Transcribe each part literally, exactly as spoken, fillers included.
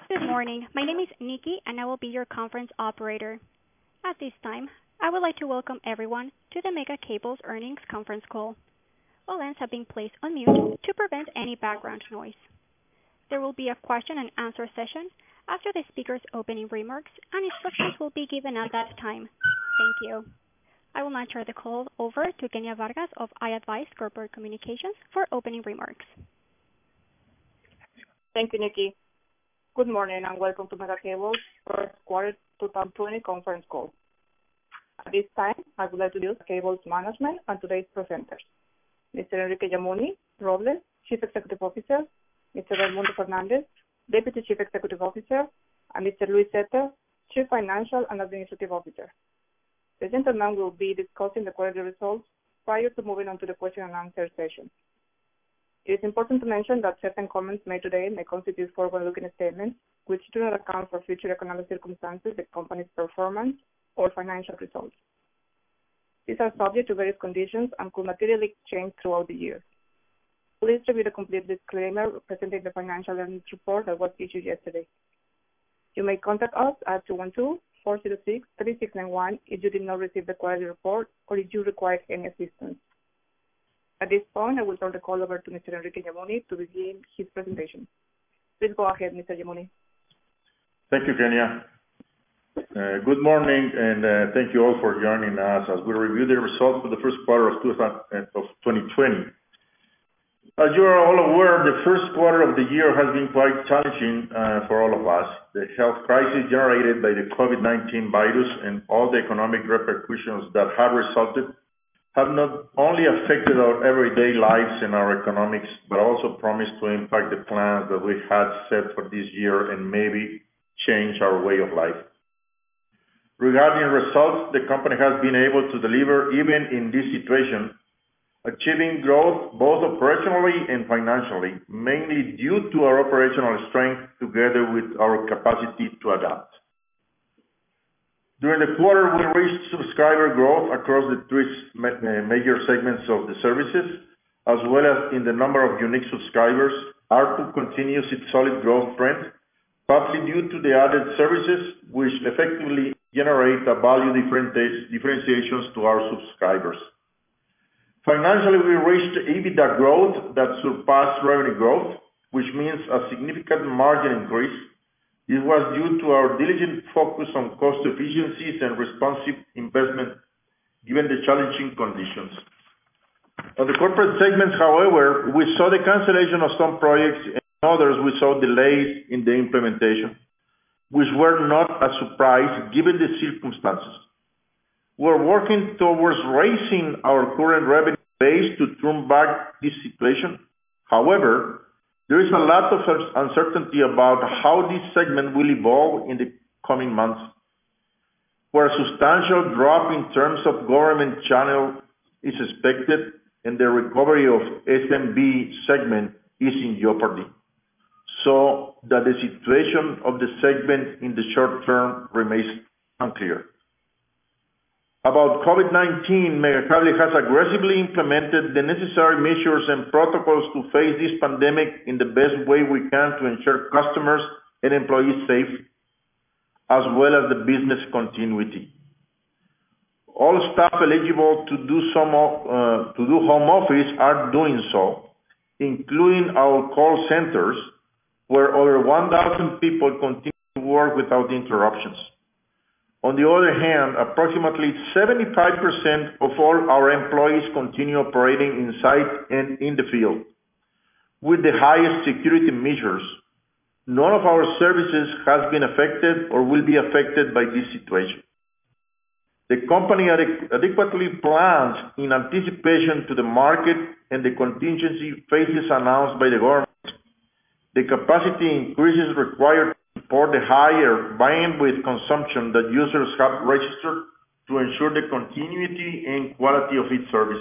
Good morning. My name is Nikki, and I will be your conference operator. At this time, I would like to welcome everyone to the Mega Cable's earnings conference call. All lines have been placed on mute to prevent any background noise. There will be a question and answer session after the speaker's opening remarks, and instructions will be given at that time. Thank you. I will now turn the call over to Kenya Vargas of iAdvize Corporate Communications for opening remarks. Thank you, Nikki. Good morning and welcome to Mega Cable's first quarter twenty twenty conference call. At this time, I would like to introduce Cable's management and today's presenters. Mister Enrique Yamuni Robles, Chief Executive Officer, Mister Raimundo Fernandez, Deputy Chief Executive Officer, and Mister Luis Zetter, Chief Financial and Administrative Officer. The gentlemen will be discussing the quarterly results prior to moving on to the question and answer session. It is important to mention that certain comments made today may constitute forward-looking statements which do not account for future economic circumstances, the company's performance, or financial results. These are subject to various conditions and could materially change throughout the year. Please review the complete disclaimer presenting the financial earnings report that was issued yesterday. You may contact us at two one two, four zero six, three six nine one if you did not receive the quarterly report or if you require any assistance. At this point, I will turn the call over to Mister Enrique Yamuni to begin his presentation. Please go ahead, Mister Yamuni. Thank you, Kenya. Uh, good morning, and uh, thank you all for joining us as we review the results for the first quarter of twenty twenty. As you are all aware, the first quarter of the year has been quite challenging uh, for all of us. The health crisis generated by the COVID nineteen virus and all the economic repercussions that have resulted have not only affected our everyday lives and our economics, but also promised to impact the plans that we had set for this year and maybe change our way of life. Regarding results, the company has been able to deliver even in this situation, achieving growth both operationally and financially, mainly due to our operational strength together with our capacity to adapt. During the quarter, we reached subscriber growth across the three major segments of the services, as well as in the number of unique subscribers. A R P U continues its solid growth trend, partly due to the added services, which effectively generate a value differentiations to our subscribers. Financially, we reached EBITDA growth that surpassed revenue growth, which means a significant margin increase. This was due to our diligent focus on cost efficiencies and responsive investment, given the challenging conditions. On the corporate segments, however, we saw the cancellation of some projects, and others we saw delays in the implementation, which were not a surprise given the circumstances. We're working towards raising our current revenue base to turn back this situation. However, there is a lot of uncertainty about how this segment will evolve in the coming months, where a substantial drop in terms of government channel is expected and the recovery of S M B segment is in jeopardy, so that the situation of the segment in the short term remains unclear. About COVID nineteen, Megacable has aggressively implemented the necessary measures and protocols to face this pandemic in the best way we can to ensure customers and employees safe, as well as the business continuity. All staff eligible to do some uh, to do home office are doing so, including our call centers, where over one thousand people continue to work without interruptions. On the other hand, approximately seventy-five percent of all our employees continue operating inside and in the field. With the highest security measures, none of our services has been affected or will be affected by this situation. The company adequ- adequately plans in anticipation to the market and the contingency phases announced by the government. The capacity increases required for the higher bandwidth consumption that users have registered to ensure the continuity and quality of its service.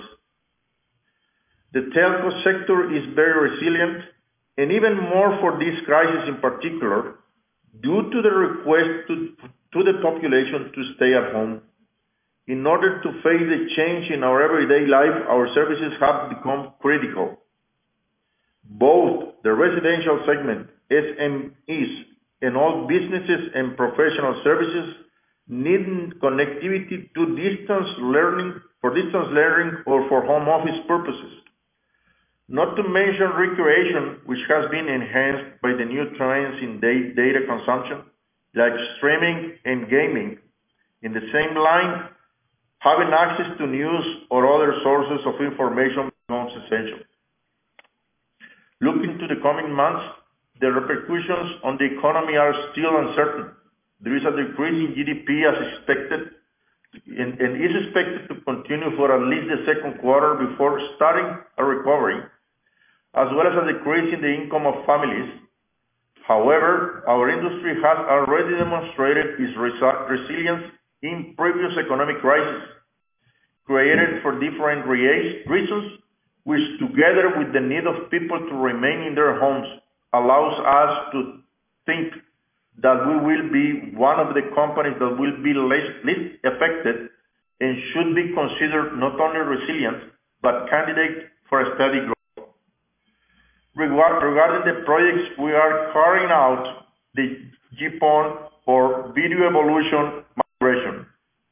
The telco sector is very resilient, and even more for this crisis in particular, due to the request to, to the population to stay at home. In order to face the change in our everyday life, our services have become critical. Both the residential segment, S M Es, and all businesses and professional services needing connectivity to distance learning, for distance learning or for home office purposes. Not to mention recreation, which has been enhanced by the new trends in data consumption, like streaming and gaming. In the same line, having access to news or other sources of information becomes essential. Looking to the coming months, the repercussions on the economy are still uncertain. There is a decrease in G D P as expected, and, and is expected to continue for at least the second quarter before starting a recovery, as well as a decrease in the income of families. However, our industry has already demonstrated its resilience in previous economic crises, created for different reasons, which together with the need of people to remain in their homes, allows us to think that we will be one of the companies that will be least, least affected and should be considered not only resilient, but candidate for a steady growth. Regarding the projects we are carrying out, the GPON or Video Evolution Migration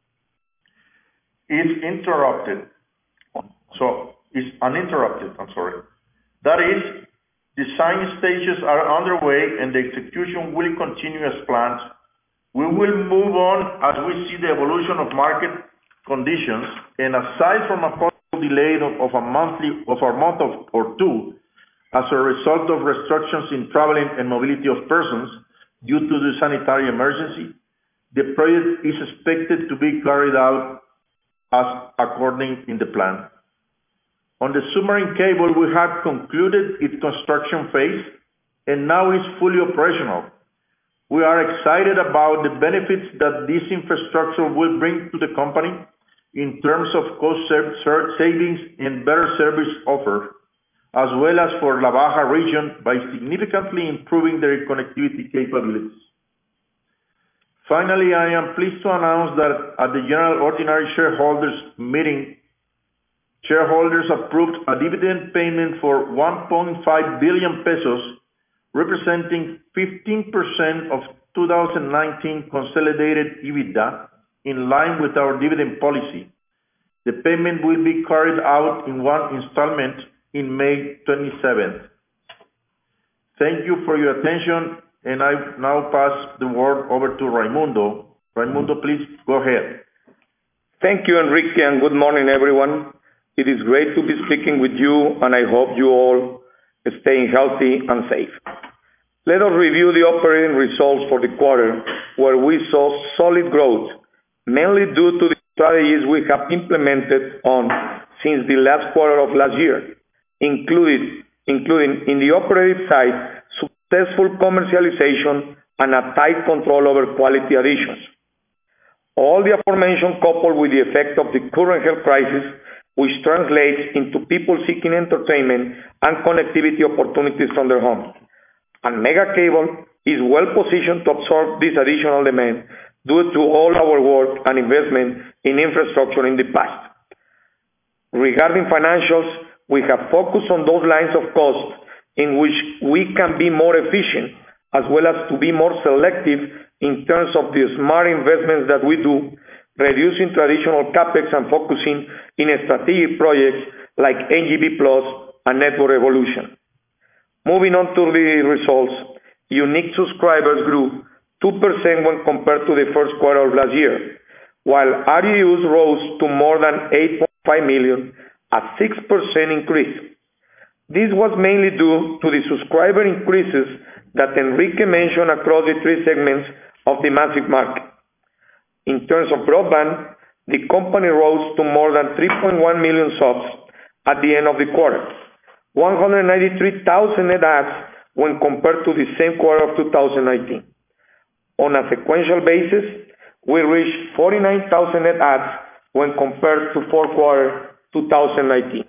is interrupted. So, is uninterrupted, I'm sorry. That is, design stages are underway and the execution will continue as planned. We will move on as we see the evolution of market conditions, and aside from a possible delay of a monthly of a month of, or two, as a result of restrictions in traveling and mobility of persons due to the sanitary emergency, the project is expected to be carried out as according in the plan. On the submarine cable, we have concluded its construction phase and now is fully operational. We are excited about the benefits that this infrastructure will bring to the company in terms of cost savings and better service offer, as well as for La Baja region by significantly improving their connectivity capabilities. Finally, I am pleased to announce that at the General Ordinary Shareholders Meeting, shareholders approved a dividend payment for one point five billion pesos, representing fifteen percent of two thousand nineteen consolidated EBITDA, in line with our dividend policy. The payment will be carried out in one installment in May twenty-seventh. Thank you for your attention, and I now pass the word over to Raimundo. Raimundo, please go ahead. Thank you, Enrique, and good morning, everyone. It is great to be speaking with you, and I hope you all are staying healthy and safe. Let us review the operating results for the quarter, where we saw solid growth, mainly due to the strategies we have implemented on since the last quarter of last year, including, including in the operative side, successful commercialization and a tight control over quality additions. All the aforementioned coupled with the effect of the current health crisis, which translates into people seeking entertainment and connectivity opportunities from their homes. And Megacable is well positioned to absorb this additional demand due to all our work and investment in infrastructure in the past. Regarding financials, we have focused on those lines of cost in which we can be more efficient, as well as to be more selective in terms of the smart investments that we do, reducing traditional capex and focusing in strategic projects like N G B Plus and Network Evolution. Moving on to the results, unique subscribers grew two percent when compared to the first quarter of last year, while R U Us rose to more than eight point five million, a six percent increase. This was mainly due to the subscriber increases that Enrique mentioned across the three segments of the massive market. In terms of broadband, the company rose to more than three point one million subs at the end of the quarter, one hundred ninety-three thousand net adds when compared to the same quarter of two thousand nineteen. On a sequential basis, we reached forty-nine thousand net adds when compared to fourth quarter two thousand nineteen.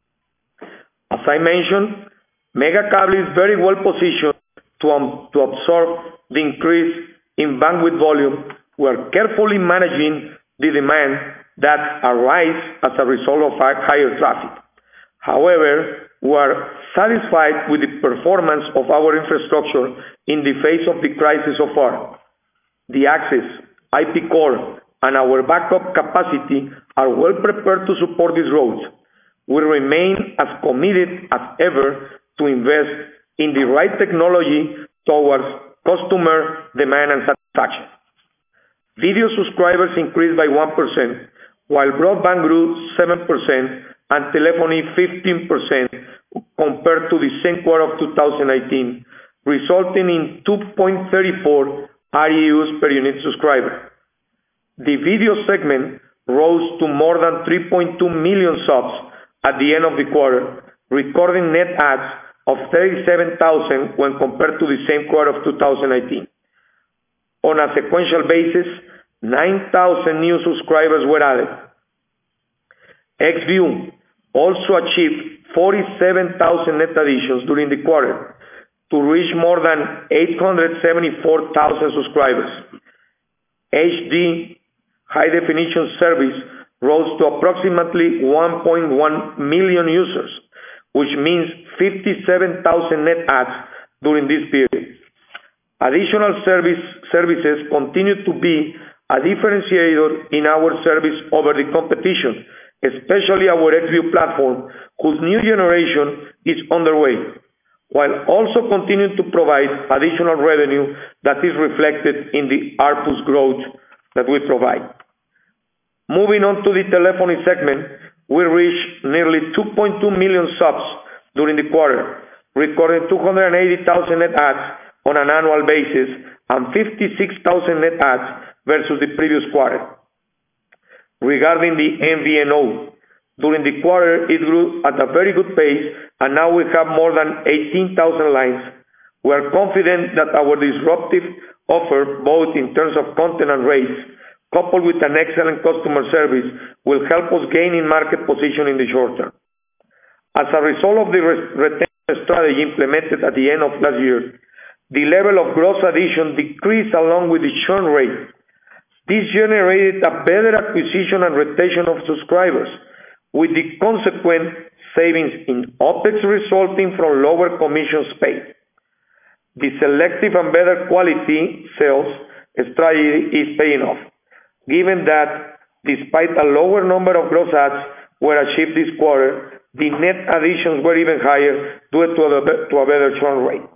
As I mentioned, Megacable is very well positioned to, um, to absorb the increase in bandwidth volume. We are carefully managing the demand that arises as a result of higher traffic. However, we are satisfied with the performance of our infrastructure in the face of the crisis so far. The access, I P core, and our backup capacity are well prepared to support this growth. We remain as committed as ever to invest in the right technology towards customer demand and satisfaction. Video subscribers increased by one percent, while broadband grew seven percent and telephony fifteen percent compared to the same quarter of two thousand nineteen, resulting in two point three four R E Us per unique subscriber. The video segment rose to more than three point two million subs at the end of the quarter, recording net adds of thirty-seven thousand when compared to the same quarter of two thousand nineteen. On a sequential basis, nine thousand new subscribers were added. Xview also achieved forty-seven thousand net additions during the quarter to reach more than eight hundred seventy-four thousand subscribers. H D high definition service rose to approximately one point one million users, which means fifty-seven thousand net adds during this period. Additional service, services continue to be a differentiator in our service over the competition, especially our Xview platform, whose new generation is underway, while also continuing to provide additional revenue that is reflected in the A R P U's growth that we provide. Moving on to the telephony segment, we reached nearly two point two million subs during the quarter, recording two hundred eighty thousand net adds on an annual basis and fifty-six thousand net adds versus the previous quarter. Regarding the M V N O, during the quarter it grew at a very good pace and now we have more than eighteen thousand lines. We are confident that our disruptive offer, both in terms of content and rates, coupled with an excellent customer service, will help us gain in market position in the short term. As a result of the retention strategy implemented at the end of last year, the level of gross addition decreased along with the churn rate. This generated a better acquisition and retention of subscribers, with the consequent savings in OpEx resulting from lower commissions paid. The selective and better quality sales strategy is paying off, given that despite a lower number of gross adds were achieved this quarter, the net additions were even higher due to a, to a better churn rate.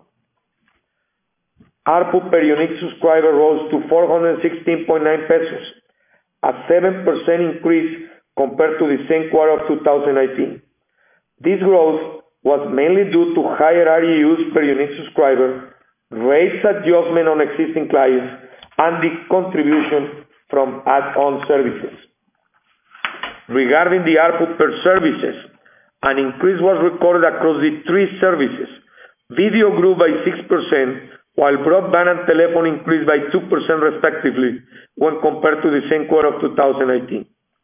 A R P U per unique subscriber rose to four hundred sixteen point nine pesos, a seven percent increase compared to the same quarter of two thousand nineteen. This growth was mainly due to higher R E Us per unique subscriber, rates adjustment on existing clients, and the contribution from add-on services. Regarding the A R P U per services, an increase was recorded across the three services. Video grew by six percent, while broadband and telephone increased by two percent respectively when compared to the same quarter of two thousand nineteen.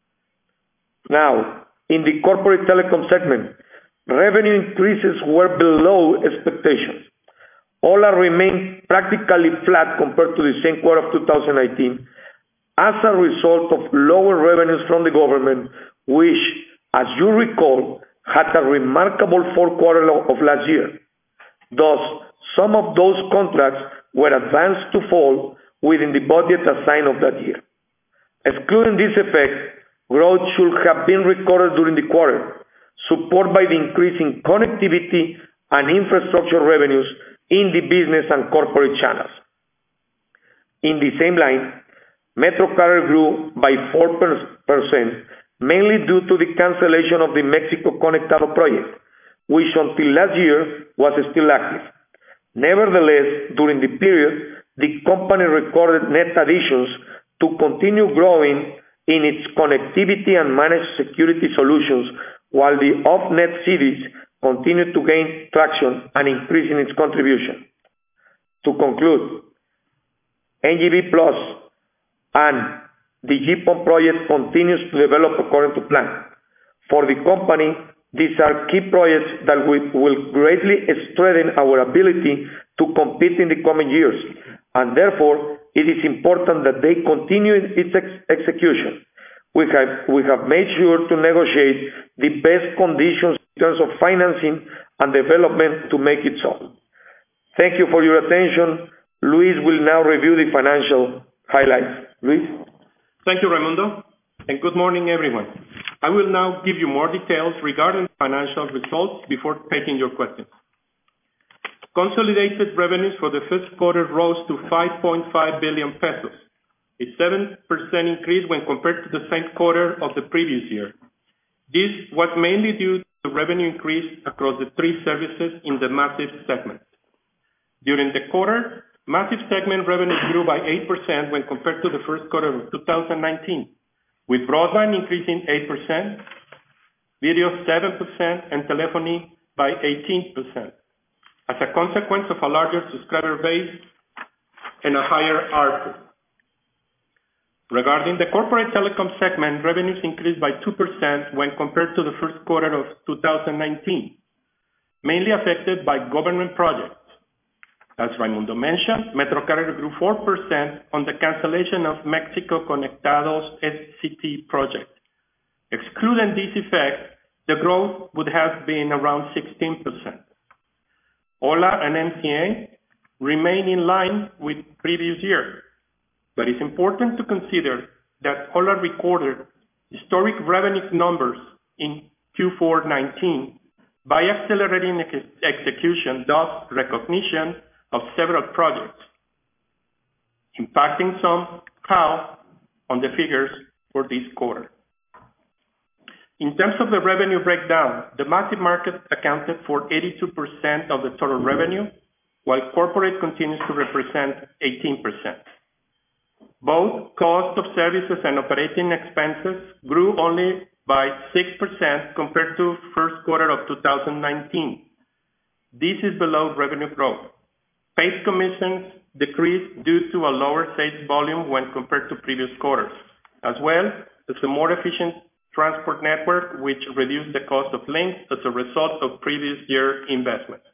Now, in the corporate telecom segment, revenue increases were below expectations. All are remained practically flat compared to the same quarter of two thousand nineteen as a result of lower revenues from the government, which, as you recall, had a remarkable fourth quarter of last year. Thus, some of those contracts were advanced to fall within the budget assigned of that year. Excluding this effect, growth should have been recorded during the quarter, supported by the increase in connectivity and infrastructure revenues in the business and corporate channels. In the same line, MetroCarrier grew by four percent, mainly due to the cancellation of the Mexico Conectado project, which until last year was still active. Nevertheless, during the period, the company recorded net additions to continue growing in its connectivity and managed security solutions, while the off-net cities continued to gain traction and increase in its contribution. To conclude, N G V Plus and the G P O N project continues to develop according to plan. For the company, these are key projects that will, will greatly strengthen our ability to compete in the coming years, and therefore it is important that they continue its ex- execution. we have, we have made sure to negotiate the best conditions in terms of financing and development to make it so. Thank you for your attention. Luis will now review the financial highlights. Luis? Thank you, Raimundo, and good morning, everyone. I will now give you more details regarding financial results before taking your questions. Consolidated revenues for the first quarter rose to five point five billion pesos, a seven percent increase when compared to the same quarter of the previous year. This was mainly due to the revenue increase across the three services in the Massive segment. During the quarter, Massive segment revenues grew by eight percent when compared to the first quarter of two thousand nineteen, with broadband increasing eight percent, video seven percent, and telephony by eighteen percent, as a consequence of a larger subscriber base and a higher A R P U. Regarding the Corporate Telecom segment, revenues increased by two percent when compared to the first quarter of two thousand nineteen, mainly affected by government projects. As Raimundo mentioned, MetroCarrier grew four percent on the cancellation of Mexico Conectados S C T project. Excluding this effect, the growth would have been around sixteen percent. Ho1a and M C A remain in line with previous year, but it's important to consider that Ho1a recorded historic revenue numbers in Q four nineteen by accelerating ex- execution, thus recognition of several projects, impacting somehow on the figures for this quarter. In terms of the revenue breakdown, the Massive market accounted for eighty-two percent of the total revenue, while corporate continues to represent eighteen percent. Both cost of services and operating expenses grew only by six percent compared to first quarter of two thousand nineteen. This is below revenue growth. Paid commissions decreased due to a lower sales volume when compared to previous quarters, as well as a more efficient transport network, which reduced the cost of links as a result of previous year investments.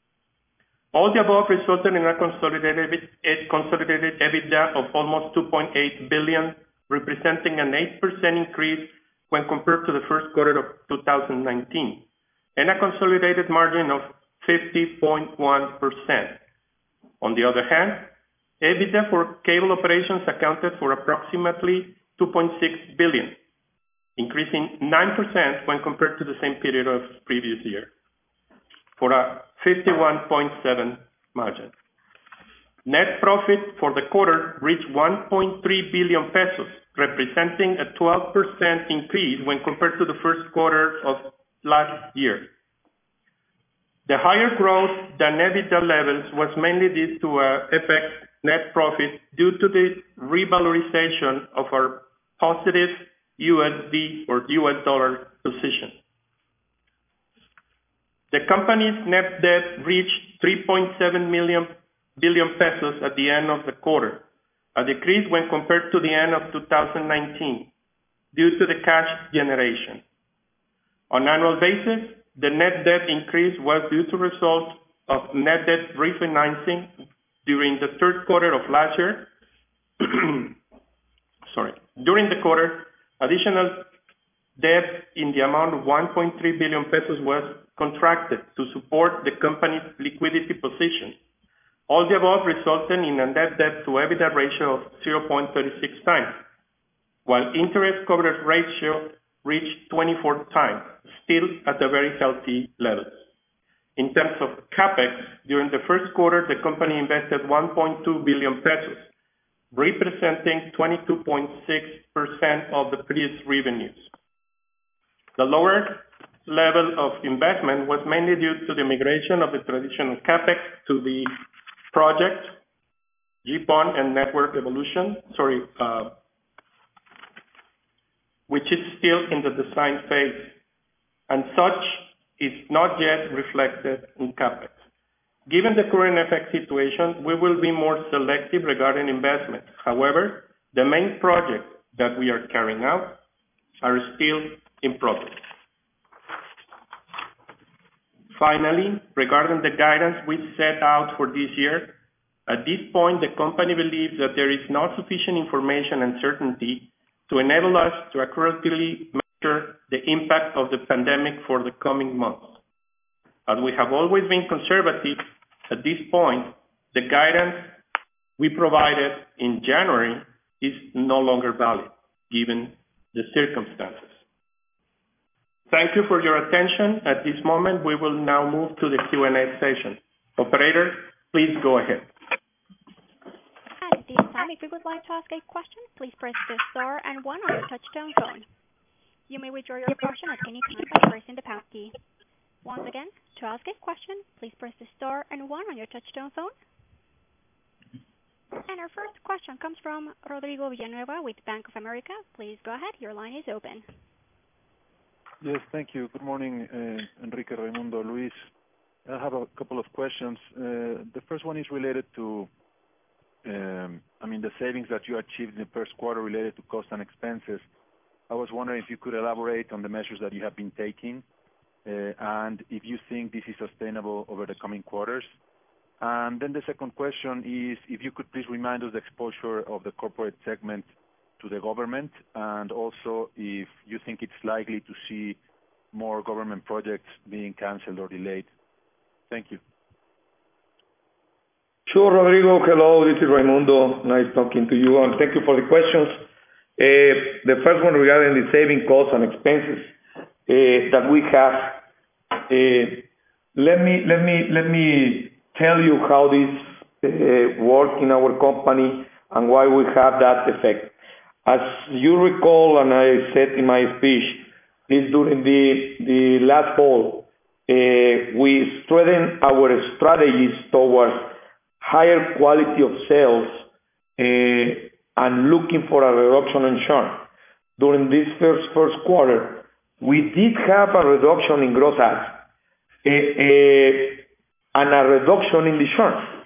All the above resulted in a consolidated, consolidated EBITDA of almost two point eight billion, representing an eight percent increase when compared to the first quarter of two thousand nineteen, and a consolidated margin of fifty point one percent. On the other hand, EBITDA for cable operations accounted for approximately two point six billion, increasing nine percent when compared to the same period of previous year, for a fifty-one point seven margin. Net profit for the quarter reached one point three billion pesos, representing a twelve percent increase when compared to the first quarter of last year. The higher growth than EBITDA levels was mainly due to a F X net profit due to the revalorization of our positive U S D or U S dollar position. The company's net debt reached three point seven billion pesos at the end of the quarter, a decrease when compared to the end of two thousand nineteen due to the cash generation. On an annual basis, the net debt increase was due to result of net debt refinancing during the third quarter of last year. Sorry. During the quarter, additional debt in the amount of one point three billion pesos was contracted to support the company's liquidity position. All the above resulted in a net debt to EBITDA ratio of zero point three six times, while interest coverage ratio reached twenty-four times, still at a very healthy level. In terms of CapEx, during the first quarter, the company invested one point two billion pesos, representing twenty-two point six percent of the previous revenues. The lower level of investment was mainly due to the migration of the traditional CapEx to the project, G P O N and network evolution, sorry, uh, which is still in the design phase, and such is not yet reflected in CapEx. Given the current F X situation, we will be more selective regarding investment. However, the main projects that we are carrying out are still in progress. Finally, regarding the guidance we set out for this year, at this point, the company believes that there is not sufficient information and certainty to enable us to accurately measure the impact of the pandemic for the coming months. As we have always been conservative, at this point, the guidance we provided in January is no longer valid, given the circumstances. Thank you for your attention. At this moment, we will now move to the Q and A session. Operator, please go ahead. At this time, if you would like to ask a question, please press the star and one on your touchtone phone. You may withdraw your question at any time by pressing the pound key. Once again, to ask a question, please press the star and one on your touchtone phone. And our first question comes from Rodrigo Villanueva with Bank of America. Please go ahead. Your line is open. Yes, thank you. Good morning, uh, Enrique, Raimundo, Luis. I have a couple of questions. Uh, the first one is related to, um, I mean, the savings that you achieved in the first quarter related to cost and expenses. I was wondering if you could elaborate on the measures that you have been taking, uh, and if you think this is sustainable over the coming quarters. And then the second question is if you could please remind us the exposure of the corporate segment to the government, and also if you think it's likely to see more government projects being canceled or delayed. Thank you. Sure, Rodrigo. Hello, this is Raimundo. Nice talking to you, and thank you for the questions. Uh, the first one regarding the saving costs and expenses uh, that we have. Uh, let me let me let me tell you how this uh, works in our company and why we have that effect. As you recall, and I said in my speech, is during the, the last fall, uh, we strengthened our strategies towards higher quality of sales uh, and looking for a reduction in churn. During this first first quarter, we did have a reduction in gross adds uh, uh, and a reduction in the churn.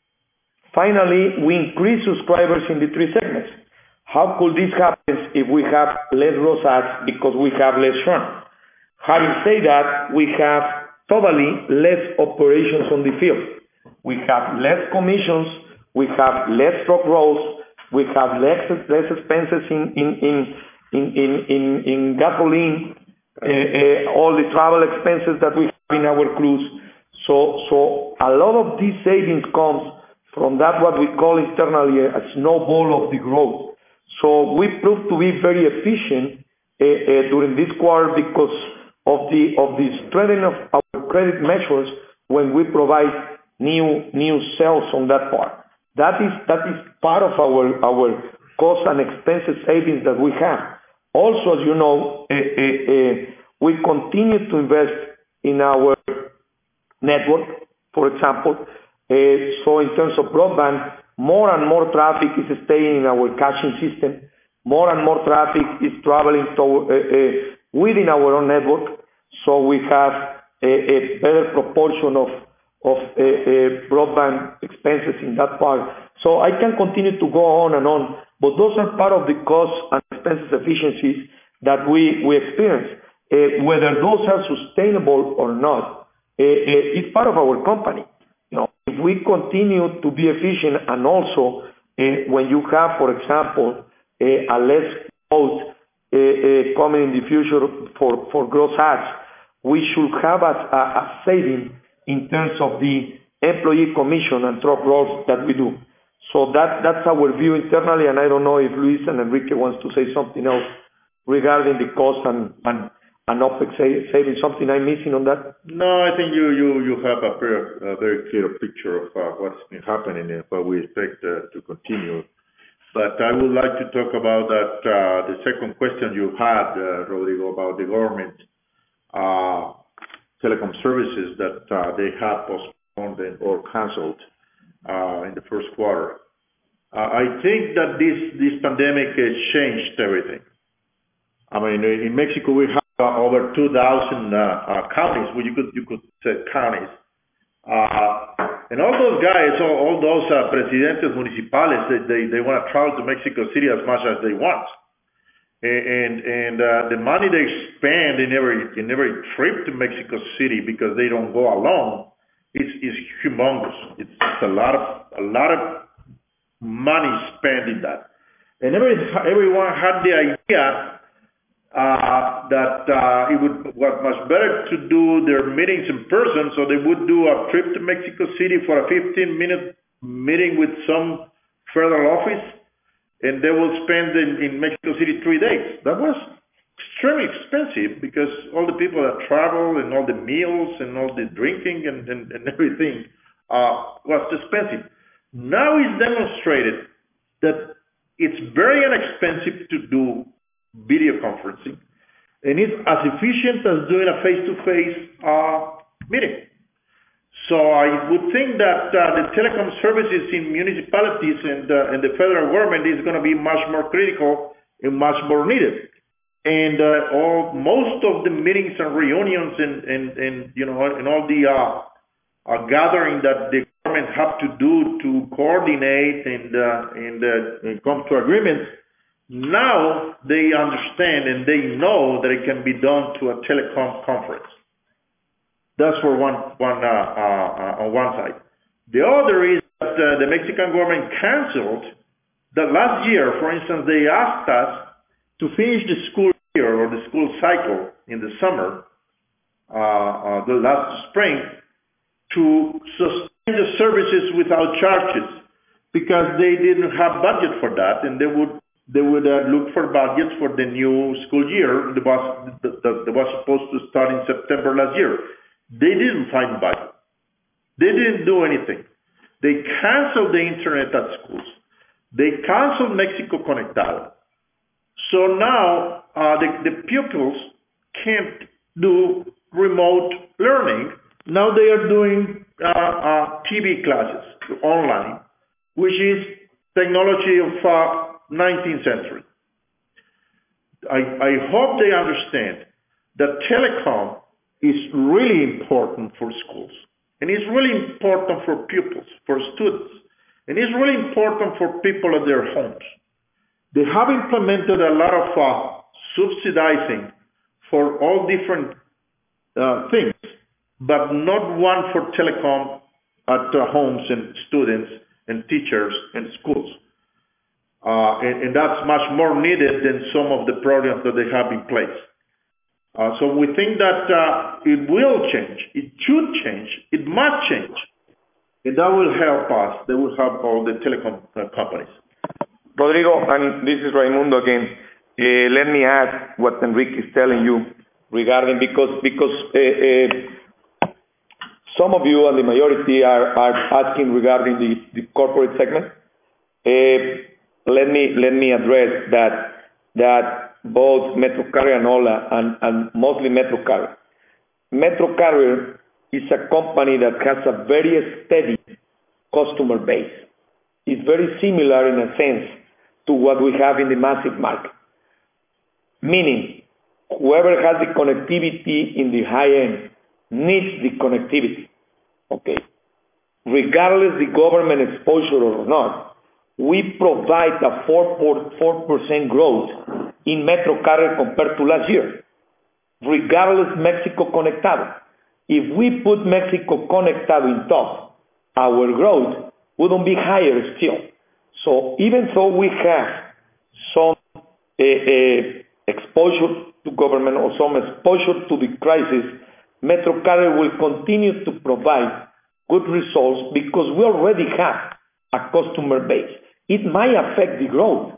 Finally, we increased subscribers in the three segments. How could this happen if we have less gross adds because we have less churn? Having said that, we have totally less operations on the field. We have less commissions, we have less truck rolls, we have less less expenses in in in in in, in, in gasoline, uh, uh, all the travel expenses that we have in our crews. So so a lot of these savings comes from that what we call internally a snowball of the growth. So we proved to be very efficient uh, uh, during this quarter because of the of the strengthening of our credit measures when we provide new new sales on that part. That is that is part of our our cost and expenses savings that we have. Also, as you know, uh, uh, uh, we continue to invest in our network, for example. Uh, so in terms of broadband, more and more traffic is staying in our caching system. More and more traffic is traveling to, uh, uh, within our own network. So we have a, a better proportion of, of uh, uh, broadband expenses in that part. So I can continue to go on and on, but those are part of the cost and expenses efficiencies that we, we experience. Uh, whether those are sustainable or not, uh, uh, it's part of our company. You know, if we continue to be efficient, and also uh, when you have, for example, uh, a less growth uh, uh, coming in the future for, for gross adds, we should have a, a, a saving in terms of the employee commission and truck rolls that we do. So that that's our view internally, and I don't know if Luis and Enrique wants to say something else regarding the cost and, and and OpEx saving. Something I'm missing on that? No, I think you you you have a very, a very clear picture of uh, what's been happening and what we expect uh, to continue. But I would like to talk about that uh, the second question you had, uh, Rodrigo, about the government uh, telecom services that uh, they have postponed or canceled uh, in the first quarter. Uh, I think that this this pandemic has changed everything. I mean, in Mexico we have Uh, over two thousand uh, uh, counties, well, you could you could say counties, uh, and all those guys, all, all those uh, presidentes municipales, they they, they want to travel to Mexico City as much as they want, and and uh, the money they spend in every in every trip to Mexico City because they don't go alone is is humongous. It's a lot of a lot of money spent in that. And every, everyone had the idea uh, that uh, it would was much better to do their meetings in person, so they would do a trip to Mexico City for a fifteen minute meeting with some federal office, and they will spend in, in Mexico City three days. That was extremely expensive because all the people that travel and all the meals and all the drinking and, and, and everything uh, was expensive. Now it's demonstrated that it's very inexpensive to do video conferencing, and it's as efficient as doing a face-to-face uh, meeting. So I would think that uh, the telecom services in municipalities and, uh, and the federal government is going to be much more critical and much more needed. And uh, all most of the meetings and reunions and, and, and you know and all the uh, uh, gathering that the government have to do to coordinate and uh, and, uh, and come to agreements. Now they understand and they know that it can be done to a telecom conference. That's for one, one uh, uh, on one side. The other is that uh, the Mexican government canceled that last year, for instance, they asked us to finish the school year or the school cycle in the summer, uh, uh, the last spring, to sustain the services without charges because they didn't have budget for that, and they would They would uh, look for budgets for the new school year that was, that, that was supposed to start in September last year. They didn't find budget. They didn't do anything. They canceled the internet at schools. They canceled Mexico Conectado. So now uh, the, the pupils can't do remote learning. Now they are doing uh, uh, T V classes online, which is technology of uh, nineteenth century. I, I hope they understand that telecom is really important for schools, and it's really important for pupils, for students, and it's really important for people at their homes. They have implemented a lot of uh, subsidizing for all different uh, things, but not one for telecom at uh, homes and students and teachers and schools. Uh, and, and that's much more needed than some of the programs that they have in place. Uh, so we think that uh, it will change, it should change, it must change, and that will help us, that will help all the telecom uh, companies. Rodrigo, and this is Raimundo again. Uh, let me add what Enrique is telling you regarding, because because uh, uh, some of you and the majority are, are asking regarding the, the corporate segment. Uh, Let me let me address that that both MetroCarrier and Ho-La and, and mostly MetroCarrier. MetroCarrier is a company that has a very steady customer base. It's very similar in a sense to what we have in the massive market. Meaning, whoever has the connectivity in the high end needs the connectivity. Okay. Regardless the government exposure or not, we provide a four point four percent growth in MetroCarrier compared to last year, regardless Mexico Conectado. If we put Mexico Conectado in top, our growth wouldn't be higher still. So even though we have some uh, uh, exposure to government or some exposure to the crisis, MetroCarrier will continue to provide good results because we already have a customer base. It might affect the growth,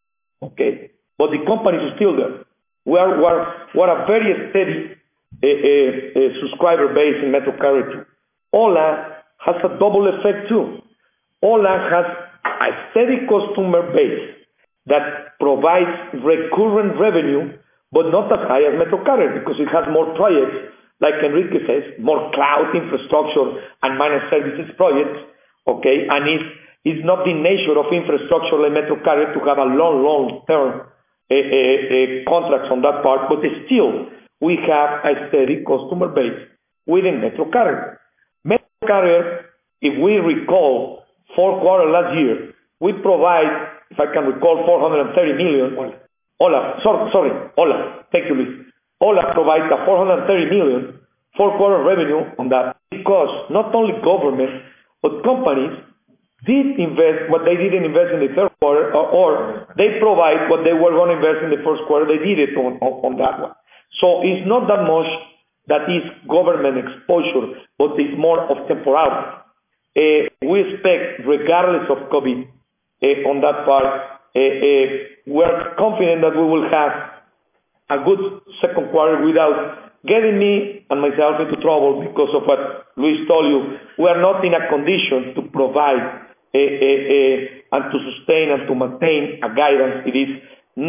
okay, but the company is still there. We are, we are, we are a very steady uh, uh, uh, subscriber base in MetroCarrier too. Ho-La has a double effect too. Ho-La has a steady customer base that provides recurrent revenue, but not as high as MetroCarrier because it has more projects, like Enrique says, more cloud infrastructure and managed services projects, okay, and it's It's not the nature of infrastructure like MetroCarrier to have a long, long-term uh, uh, uh, contracts on that part, but still we have a steady customer base within MetroCarrier. MetroCarrier, if we recall, fourth quarter last year, we provide, if I can recall, four hundred thirty million. Ho-La, sorry, sorry, Ho-La, thank you, Luis. Ho-La provides a four hundred thirty million fourth quarter revenue on that because not only government, but companies did invest what they didn't invest in the third quarter, or, or they provide what they were going to invest in the first quarter. They did it on, on, on that one. So it's not that much that is government exposure, but it's more of temporality. Uh, we expect, regardless of COVID, uh, on that part, uh, uh, we're confident that we will have a good second quarter without getting me and myself into trouble because of what Luis told you. We are not in a condition to provide a, a, a, and to sustain and to maintain a guidance. It is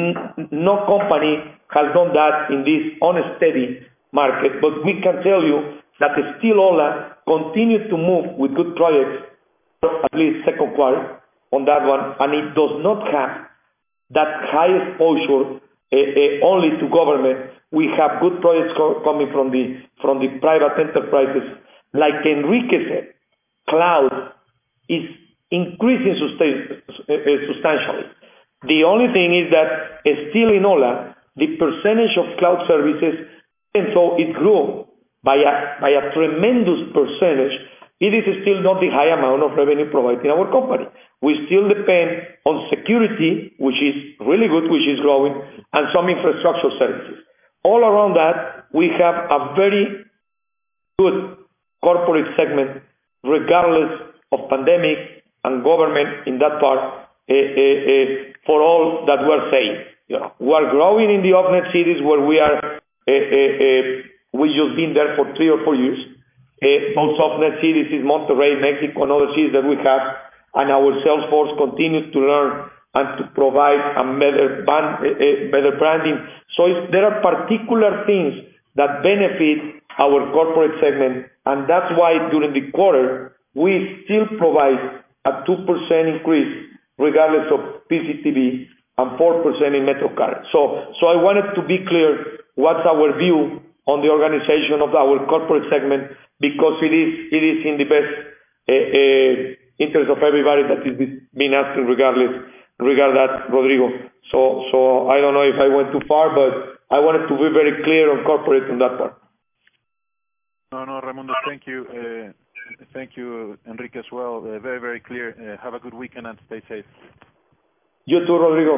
no company has done that in this unsteady market, but we can tell you that still OHLA continues to move with good projects, at least second quarter on that one, and it does not have that high exposure uh, uh, only to government. We have good projects co- coming from the from the private enterprises. Like Enrique said, cloud is increasing sustain, uh, uh, substantially. The only thing is that uh, still in OHLA, the percentage of cloud services, and so it grew by a by a tremendous percentage. It is still not the high amount of revenue provided in our company. We still depend on security, which is really good, which is growing, and some infrastructure services. All around that, we have a very good corporate segment, regardless of pandemic and government in that part, uh, uh, uh, for all that we're saying. You know, we are growing in the off-net cities where we are, uh, uh, uh, we just been there for three or four years. Uh, those off-net cities is Monterrey, Mexico, and other cities that we have, and our sales force continues to learn and to provide a better, band, uh, better branding. So it's, there are particular things that benefit our corporate segment, and that's why during the quarter, we still provide a two percent increase regardless of P C T V and four percent in MetroCarrier. So, so I wanted to be clear what's our view on the organization of our corporate segment, because it is it is in the best uh, uh, interest of everybody that is being asking regardless regard that, Rodrigo. So so I don't know if I went too far, but I wanted to be very clear on corporate on that part. No, no, Raimundo, thank you. Uh, thank you, Enrique, as well. Uh, very, very clear. Uh, have a good weekend and stay safe. You too, Rodrigo.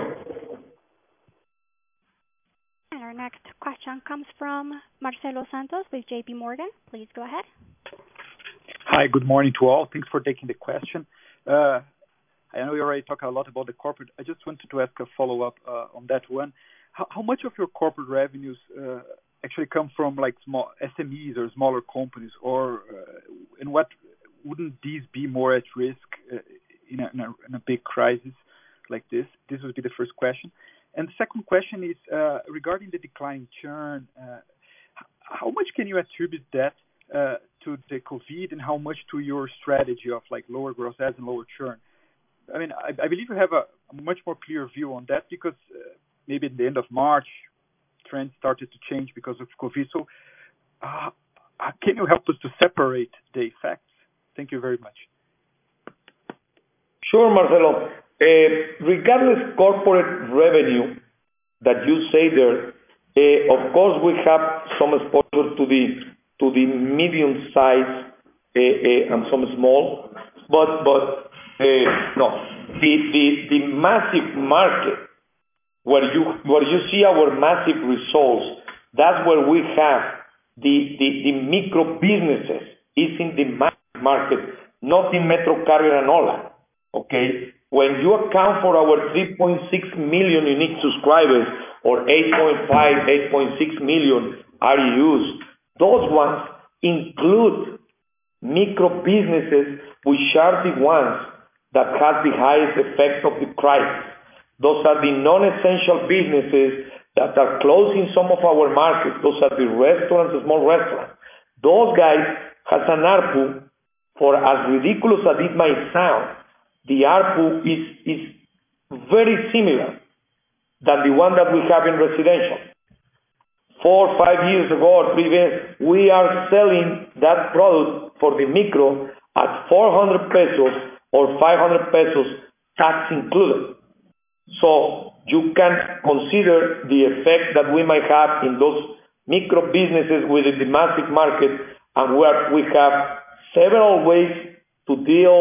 And our next question comes from Marcelo Santos with J P Morgan. Please go ahead. Hi, good morning to all. Thanks for taking the question. Uh, I know we already talked a lot about the corporate. I just wanted to ask a follow-up uh, on that one. How, how much of your corporate revenues uh, actually come from like small S M Es or smaller companies, or uh, and what wouldn't these be more at risk uh, in, a, in, a, in a big crisis like this? This would be the first question. And the second question is uh, regarding the decline churn. Uh, how much can you attribute that uh, to the COVID, and how much to your strategy of like lower gross adds and lower churn? I mean, I, I believe you have a, a much more clear view on that, because uh, maybe at the end of March, trends started to change because of COVID. So uh, can you help us to separate the effects? Thank you very much. Sure, Marcelo. Uh, regardless corporate revenue that you say there, uh, of course we have some exposure to the to the medium size uh, uh, and some small, but but uh, no, the, the the massive market where you where you see our massive results, that's where we have the the, the micro businesses is in the massive market, not in MetroCarrier and OHLA. Okay. When you account for our three point six million unique subscribers, or eight point five, eight point six million R U Us, those ones include micro businesses, which are the ones that have the highest effect of the crisis. Those are the non-essential businesses that are closing some of our markets. Those are the restaurants, the small restaurants. Those guys has an A R P U, for as ridiculous as it might sound, the A R P U is, is very similar than the one that we have in residential. Four or five years ago or previous, we are selling that product for the micro at four hundred pesos or five hundred pesos, tax included. So you can consider the effect that we might have in those micro businesses within the massive market, and where we have several ways to deal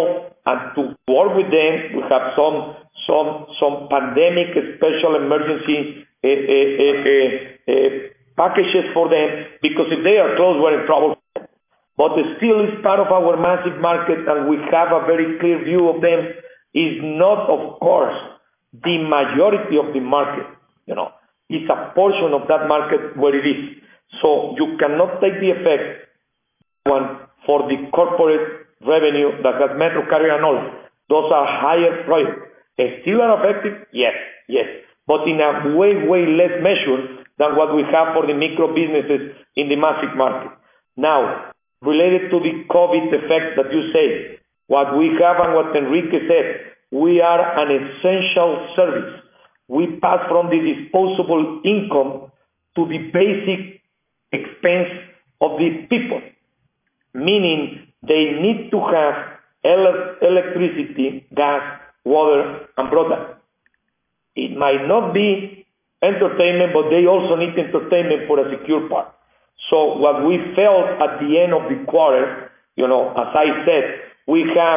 and to work with them. We have some some some pandemic special emergency uh, uh, uh, uh, packages for them, because if they are closed, we're in trouble. But still is part of our massive market, and we have a very clear view of them. Is not, of course, the majority of the market. You know, it's a portion of that market where it is. So you cannot take the effect one for the corporate revenue that has Metro Carrier and all. Those are higher projects. Still are effective? Yes, yes. But in a way, way less measure than what we have for the micro businesses in the massive market. Now, related to the COVID effect that you say, what we have and what Enrique said, we are an essential service. We pass from the disposable income to the basic expense of the people, meaning they need to have ele- electricity, gas, water, and broadband. It might not be entertainment, but they also need entertainment for a secure part. So what we felt at the end of the quarter, you know, as I said, we have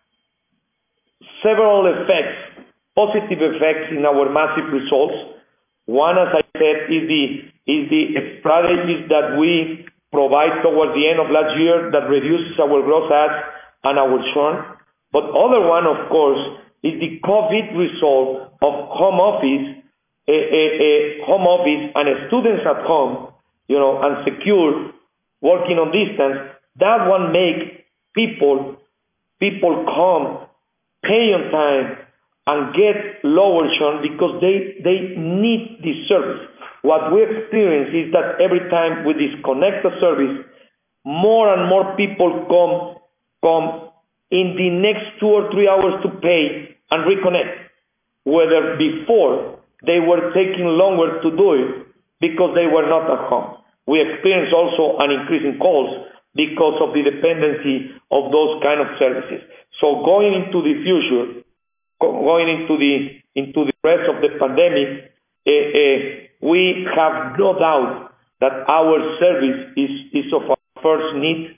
several effects, positive effects in our massive results. One, as I said, is the is the strategies that we provide towards the end of last year that reduces our gross adds and our churn. But other one, of course, is the COVID result of home office, a, a, a home office and students at home, you know, and secure, working on distance. That one make people, people come, pay on time, and get lower churn because they, they need the service. What we experience is that every time we disconnect the service, more and more people come, come in the next two or three hours to pay and reconnect. Whether before they were taking longer to do it because they were not at home. We experience also an increase in calls because of the dependency of those kind of services. So going into the future, going into the into the rest of the pandemic, uh, uh, we have no doubt that our service is, is of our first need,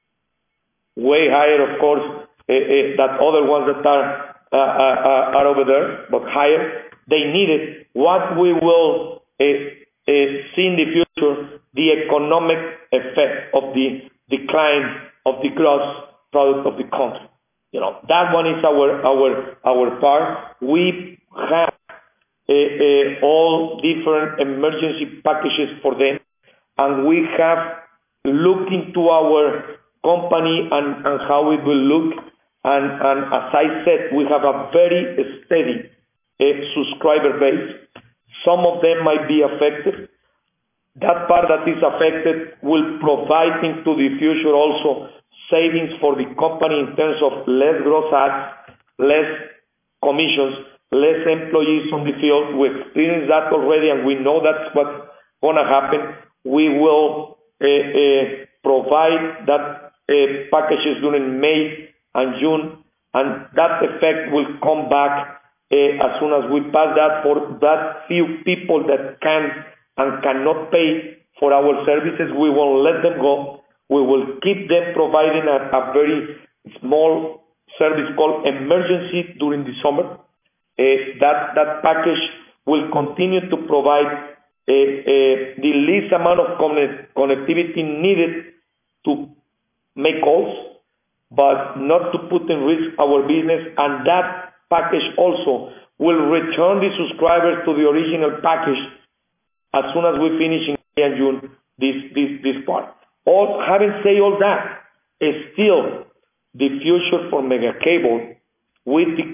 way higher, of course, uh, uh, than other ones that are uh, uh, are over there, but higher. They need it. What we will uh, uh, see in the future, the economic effect of the decline of the gross product of the country. You know, that one is our our our part. We have uh, uh, all different emergency packages for them, and we have looked into our company and, and how it will look. And, and as I said, we have a very steady uh, subscriber base. Some of them might be affected. That part that is affected will provide into the future also savings for the company in terms of less gross adds, less commissions, less employees on the field. We experienced that already, and we know that's what's going to happen. We will uh, uh, provide that uh, packages during May and June, and that effect will come back uh, as soon as we pass that for that few people that can and cannot pay for our services. We won't let them go. We will keep them providing a, a very small service called emergency during the summer. Uh, that, that package will continue to provide uh, uh, the least amount of connect, connectivity needed to make calls, but not to put in risk our business. And that package also will return the subscribers to the original package as soon as we finish in May and June this, this, this part. All, having said all that, is still the future for Megacable with the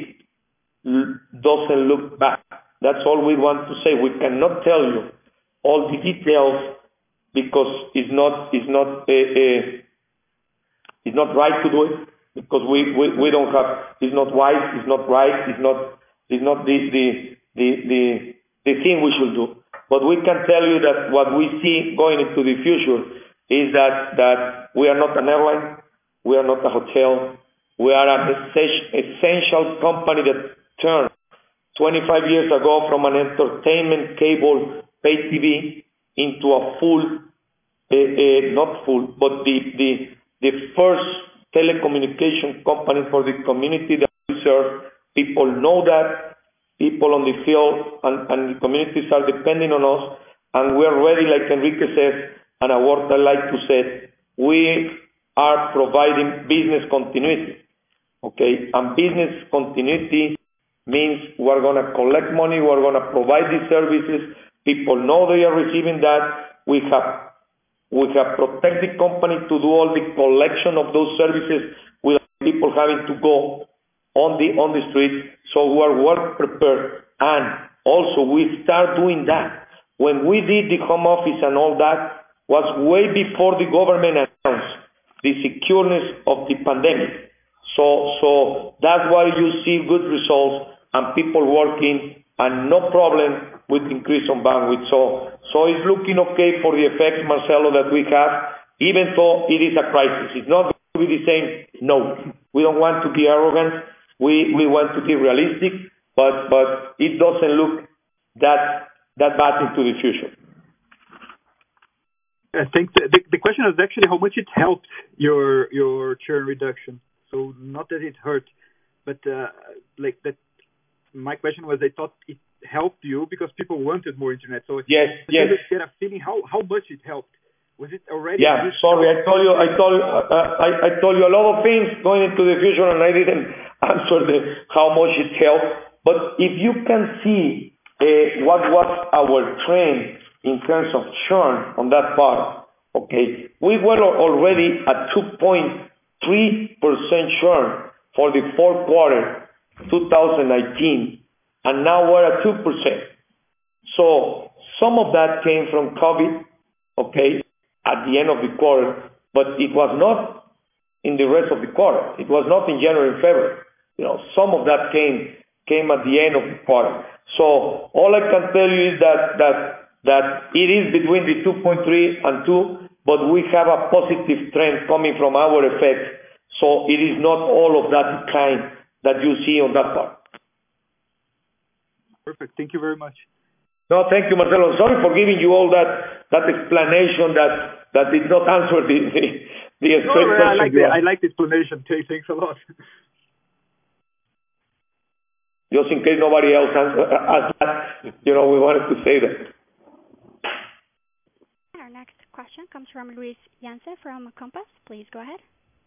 COVID doesn't look bad. That's all we want to say. We cannot tell you all the details because it's not it's not a, a it's not right to do it, because we, we, we don't have, it's not wise, it's not right, it's not it's not the the the the, the thing we should do. But we can tell you that what we see going into the future is that, that we are not an airline, we are not a hotel, we are an essential company that turned twenty-five years ago from an entertainment cable pay T V into a full, uh, uh, not full, but the, the, the first telecommunication company for the community that we serve. People know that. People on the field and, and the communities are depending on us, and we're ready, like Enrique says, and a word I like to say, we are providing business continuity, okay? And business continuity means we're gonna collect money, we're gonna provide these services, people know they are receiving that, we have, we have protect the company to do all the collection of those services without people having to go on the on the street, so we are well prepared. And also we start doing that. When we did the home office and all that was way before the government announced the secureness of the pandemic. So so that's why you see good results and people working and no problem with increase on bandwidth. So so it's looking okay for the effects, Marcelo, that we have, even though it is a crisis. It's not going to be the same. No, we don't want to be arrogant. We we want to be realistic, but but it doesn't look that that bad into the future. I think the, the, the question is actually how much it helped your your churn reduction. So not that it hurt, but uh, like that. My question was, I thought it helped you because people wanted more internet. So yes, yes. Get a feeling how how much it helped. Was it already? Yeah, sorry, I told you, I told, uh, I, I told you a lot of things going into the future, and I didn't answer the how much it helped. But if you can see uh, what was our trend in terms of churn on that part, okay, we were already at two point three percent churn for the fourth quarter, two thousand nineteen, and now we're at two percent. So some of that came from COVID, okay, at the end of the quarter, but it was not in the rest of the quarter. It was not in January and February. You know, some of that came came at the end of the quarter. So all I can tell you is that that that it is between the two point three and two, but we have a positive trend coming from our effects. So it is not all of that decline that you see on that part. Perfect. Thank you very much. No, thank you, Marcelo. Sorry for giving you all that that explanation that that did not answer the the, the no, straight question. I like the I like the explanation. Thanks a lot. Just in case nobody else asked that, you know, we wanted to say that. Our next question comes from Luis Yance from Compass. Please go ahead.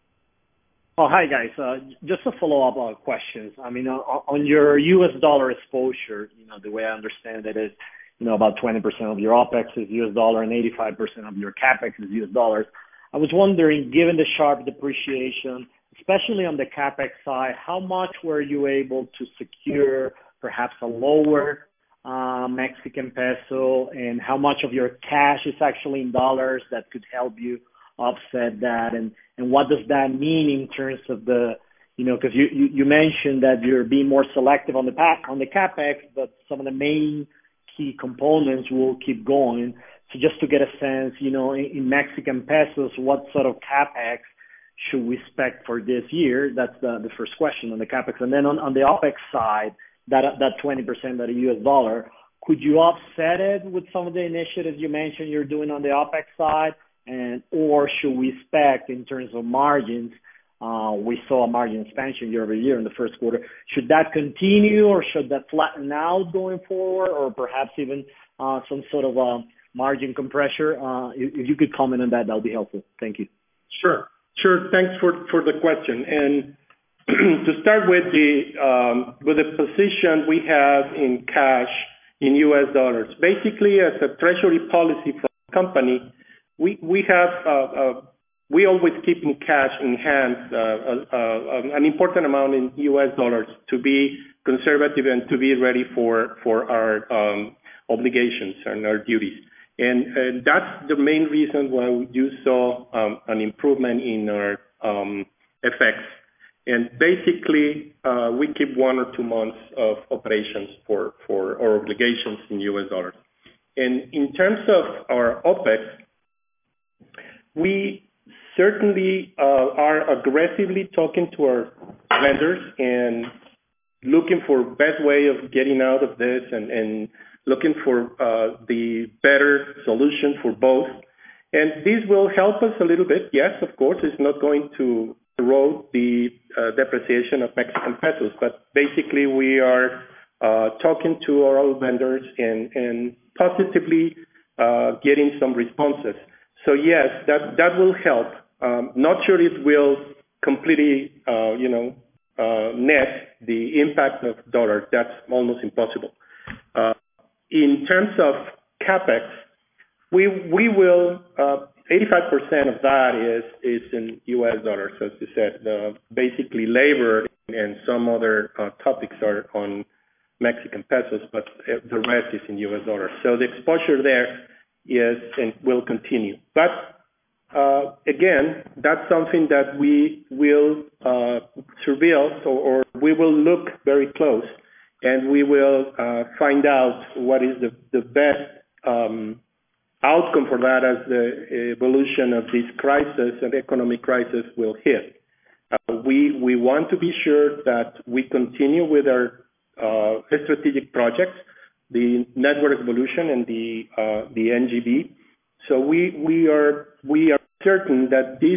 Oh, hi, guys. Uh, just a follow-up on questions. I mean, on, on your U S dollar exposure, you know, the way I understand it is, you know, about twenty percent of your OPEX is U S dollar and eighty-five percent of your CAPEX is U S dollars. I was wondering, given the sharp depreciation, especially on the CAPEX side, how much were you able to secure perhaps a lower uh, Mexican peso, and how much of your cash is actually in dollars that could help you offset that? And, and what does that mean in terms of the, you know, because you, you, you mentioned that you're being more selective on the pa- on the CAPEX, but some of the main key components will keep going. So just to get a sense, you know, in, in Mexican pesos, what sort of CAPEX should we expect for this year? That's the, the first question on the CAPEX. And then on, on the OPEX side, that that twenty percent that are U S dollar, could you offset it with some of the initiatives you mentioned you're doing on the OPEX side? And or should we expect in terms of margins, uh, we saw a margin expansion year over year in the first quarter. Should that continue, or should that flatten out going forward, or perhaps even uh, some sort of uh, margin compression? Uh, if, if you could comment on that, that would be helpful. Thank you. Sure. Sure. Thanks for, for the question. And to start with the um, with the position we have in cash in U S dollars, basically as a treasury policy for the company, we we have uh, uh, we always keep in cash in hand uh, uh, uh, an important amount in U S dollars to be conservative and to be ready for for our um, obligations and our duties. And, and that's the main reason why you saw um, an improvement in our um, F X. And basically, uh, we keep one or two months of operations for, for our obligations in U S dollars. And in terms of our OPEX, we certainly uh, are aggressively talking to our vendors and looking for best way of getting out of this, and, and looking for uh, the better solution for both. And this will help us a little bit. Yes, of course, it's not going to erode the uh, depreciation of Mexican pesos. But basically, we are uh, talking to our oil vendors and, and positively uh, getting some responses. So yes, that, that will help. Um, not sure it will completely, uh, you know, uh, net the impact of dollar. That's almost impossible. Uh, in terms of CapEx, we we will uh, eighty-five percent of that is is in U S dollars, as you said. Uh, basically, labor and some other uh, topics are on Mexican pesos, but the rest is in U S dollars. So the exposure there is and will continue. But uh, again, that's something that we will uh, surveil, or, or we will look very close, and we will uh, find out what is the, the best um, outcome for that as the evolution of this crisis and economic crisis will hit. Uh, we we want to be sure that we continue with our uh, strategic projects, the network evolution and the uh, the N G B. So we we are we are certain that this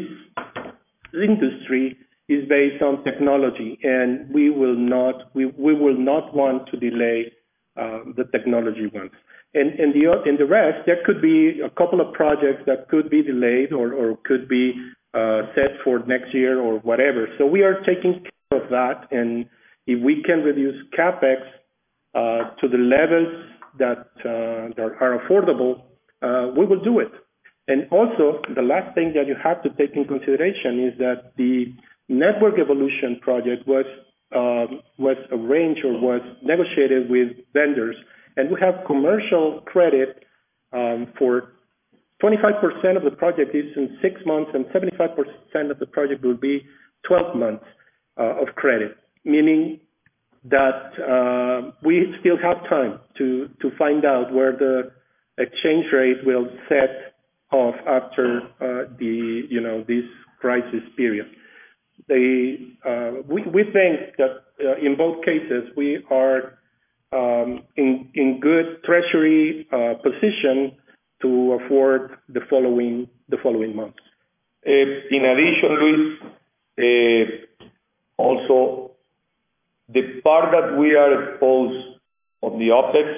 industry is based on technology, and we will not we, we will not want to delay uh, the technology ones. And and the and the rest, there could be a couple of projects that could be delayed or or could be uh, set for next year or whatever. So we are taking care of that, and if we can reduce CapEx uh, to the levels that uh, that are affordable, uh, we will do it. And also, the last thing that you have to take in consideration is that the network evolution project was um, was arranged or was negotiated with vendors, and we have commercial credit um, for twenty-five percent of the project is in six months, and seventy-five percent of the project will be twelve months uh, of credit, meaning that uh, we still have time to to find out where the exchange rate will set off after uh, the you know this crisis period. They uh, we we think that uh, in both cases we are um, in in good treasury uh, position to afford the following the following months. Uh, in addition, Luis, uh, also the part that we are exposed on the OpEx,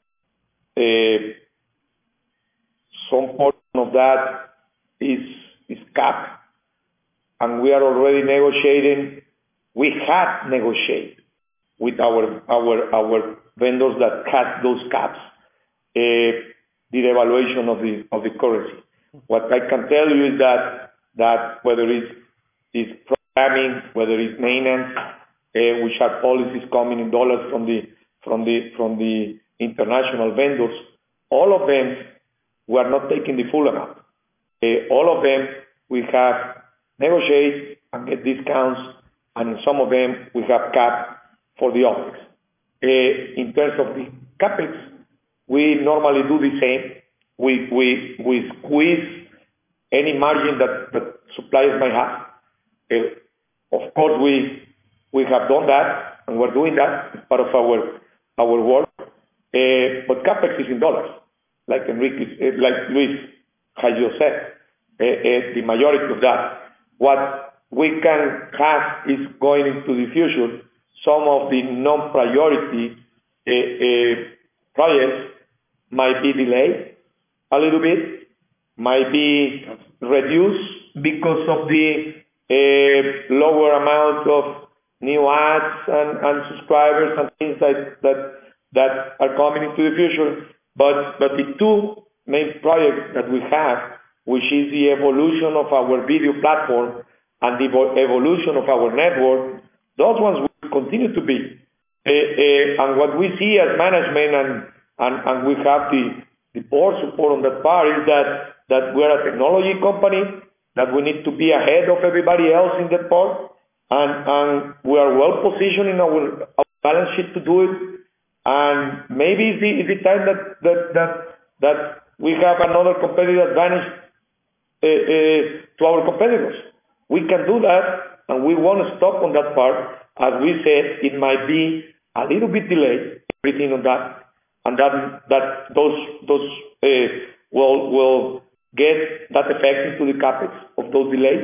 uh, some portion of that is is capped, and we are already negotiating. We have negotiated with our our our vendors that had those caps, uh, the devaluation of the of the currency. What I can tell you is that that whether it's, it's programming, whether it's maintenance, uh, which are policies coming in dollars from the from the from the international vendors, all of them we are not taking the full amount. Uh, all of them we have negotiate and get discounts, and in some of them we have cap for the OpEx. Uh, in terms of the CapEx, we normally do the same. We we we squeeze any margin that, that suppliers might have. Uh, of course, we we have done that, and we're doing that as part of our our work. Uh, but CapEx is in dollars, like Enrique, uh, like Luis has just said. Uh, uh, the majority of that. What we can have is going into the future. Some of the non-priority uh, uh, projects might be delayed a little bit, might be reduced because of the uh, lower amount of new ads and, and subscribers and things like that that are coming into the future. But but the two main projects that we have, which is the evolution of our video platform and the evolution of our network, those ones will continue to be. Uh, uh, and what we see as management, and, and, and we have the, the board support on that part, is that, that we're a technology company, that we need to be ahead of everybody else in that part, and, and we are well positioned in our, our balance sheet to do it. And maybe it's the, it's the time that, that, that, that we have another competitive advantage uh, uh, to our competitors. We can do that, and we want to stop on that part. As we said, it might be a little bit delayed, everything on that, and that that those those uh, will will get that effect into the capex of those delays.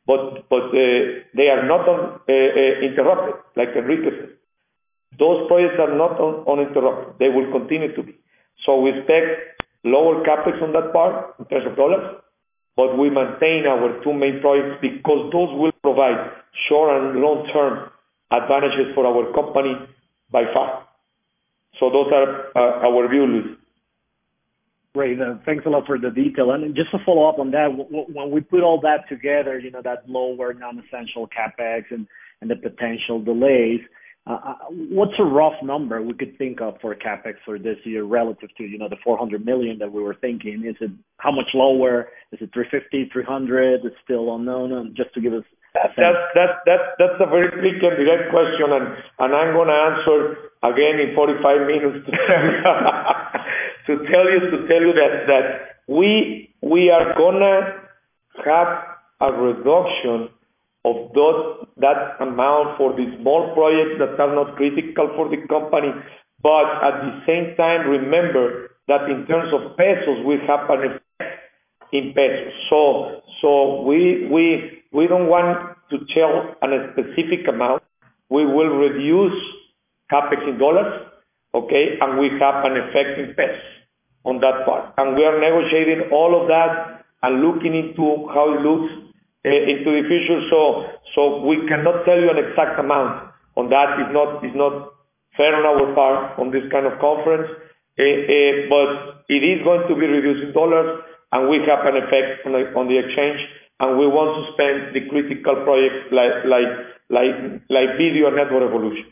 but but uh, they are not on, uh, uh, interrupted, like Enrique said. Those projects are not on, uninterrupted. They will continue to be. So we expect lower capex on that part in terms of dollars, but we maintain our two main projects because those will provide short and long-term advantages for our company by far. So those are uh, our view, Luis. Great. Uh, thanks a lot for the detail. And just to follow up on that, w- w- when we put all that together, you know, that lower non-essential capex and, and the potential delays, uh, what's a rough number we could think of for capex for this year relative to, you know, the four hundred million that we were thinking? Is it how much lower? Is it three fifty, three hundred? It's still unknown. Just to give us a sense. That's, that's, that's, that's a very quick and direct question, and, and I'm going to answer again in forty-five minutes to tell you, to tell you, to tell you that, that we, we are going to have a reduction of those, that amount for the small projects that are not critical for the company. But at the same time, remember that in terms of pesos, we have an effect in pesos. So, so we, we, we don't want to tell a specific amount. We will reduce capex in dollars, okay, and we have an effect in pesos on that part. And we are negotiating all of that and looking into how it looks uh, into the future. So, so we cannot tell you an exact amount on that. It's not, it's not fair on our part on this kind of conference. Uh, uh, but it is going to be reduced in dollars, and we have an effect on the, on the exchange. And we want to spend the critical projects like like like like video and network evolution.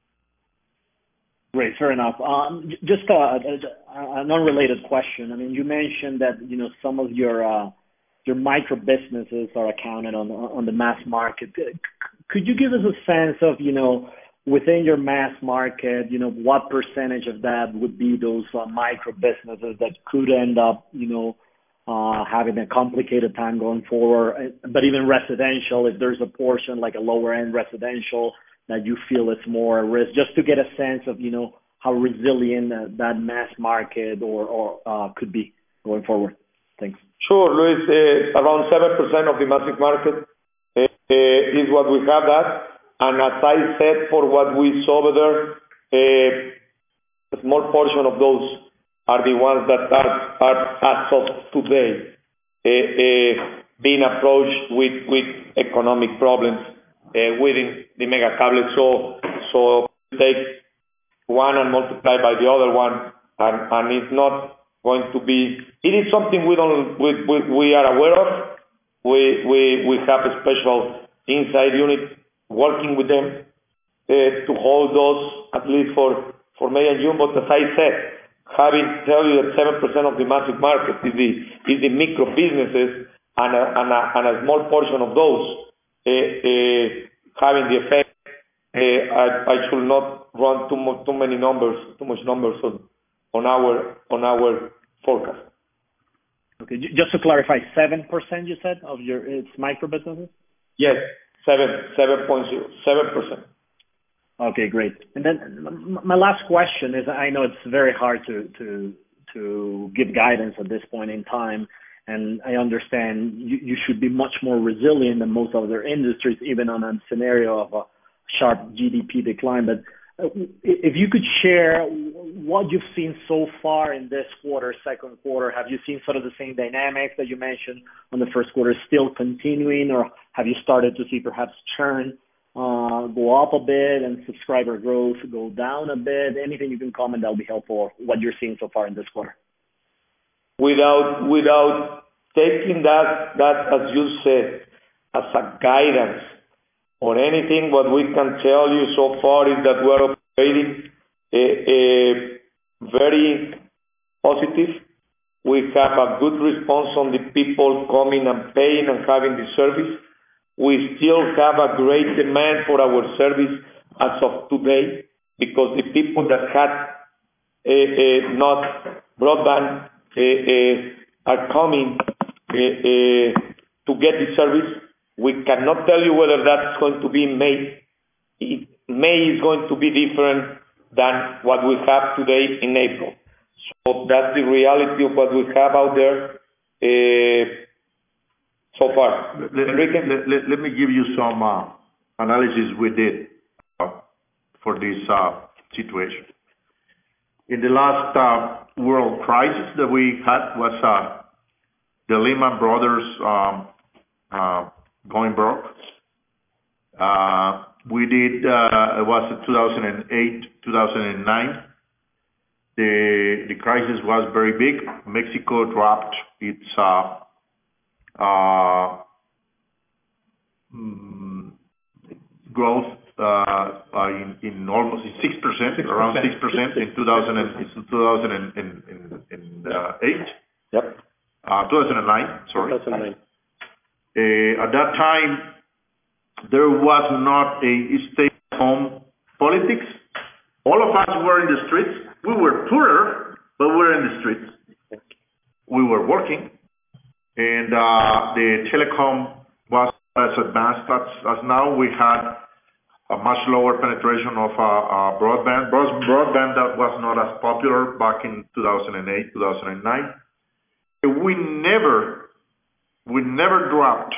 Great, fair enough. Um, just uh, an unrelated question. I mean, you mentioned that you know some of your uh, your micro businesses are accounted on on the mass market. Could you give us a sense of you know within your mass market, you know what percentage of that would be those uh, micro businesses that could end up you know Uh, having a complicated time going forward, but even residential, if there's a portion like a lower end residential that you feel it's more at risk, just to get a sense of, you know, how resilient uh, that mass market or, or uh, could be going forward. Thanks. Sure, Luis. Uh, around seven percent of the massive market uh, uh, is what we have that. And as I said, for what we saw over there, uh, a small portion of those are the ones that are, are as of today, uh, uh, being approached with, with economic problems uh, within the Megacable. So, so take one and multiply by the other one, and, and it's not going to be. It is something we don't we, we, we are aware of. We we we have a special inside unit working with them uh, to hold those at least for for May and June. But as I said, having tell you that seven percent of the massive market is the is the micro businesses, and a, and a, and a small portion of those uh, uh, having the effect. Uh, I, I should not run too much, too many numbers, too much numbers on on our on our forecast. Okay, just to clarify, seven percent you said of your it's micro businesses? Yes, seven seven point zero seven percent. Okay, great. And then my last question is, I know it's very hard to to to give guidance at this point in time, and I understand you, you should be much more resilient than most other industries, even on a scenario of a sharp G D P decline. But if you could share what you've seen so far in this quarter, second quarter, have you seen sort of the same dynamics that you mentioned on the first quarter still continuing, or have you started to see perhaps churn Uh, go up a bit and subscriber growth go down a bit? Anything you can comment that will be helpful, what you're seeing so far in this quarter? Without without taking that, that as you said, as a guidance or anything, what we can tell you so far is that we're operating a, a very positive. We have a good response on the people coming and paying and having the service. We still have a great demand for our service as of today, because the people that had uh, uh, not broadband uh, uh, are coming uh, uh, to get the service. We cannot tell you whether that's going to be in May. It, May is going to be different than what we have today in April. So that's the reality of what we have out there. Uh, so far. Let, Enrique? let, let, let me give you some uh, analysis we did uh, for this uh, situation. In the last uh, world crisis that we had was uh, the Lehman Brothers um, uh, going broke. Uh, we did, uh, it was two thousand eight, two thousand nine. The, the crisis was very big. Mexico dropped its uh, uh, mm, growth uh, uh, in, in almost six percent, around six percent in two thousand and, in two thousand eight. Yep. Uh, two thousand nine, sorry. two thousand nine. Uh, at that time, there was not a stay-at-home politics. All of us were in the streets. We were poorer, but we were in the streets. We were working, and uh, the telecom was as advanced as, as now. We had a much lower penetration of uh, uh, broadband. Broad, broadband that was not as popular back in two thousand eight, two thousand nine. We never, we never dropped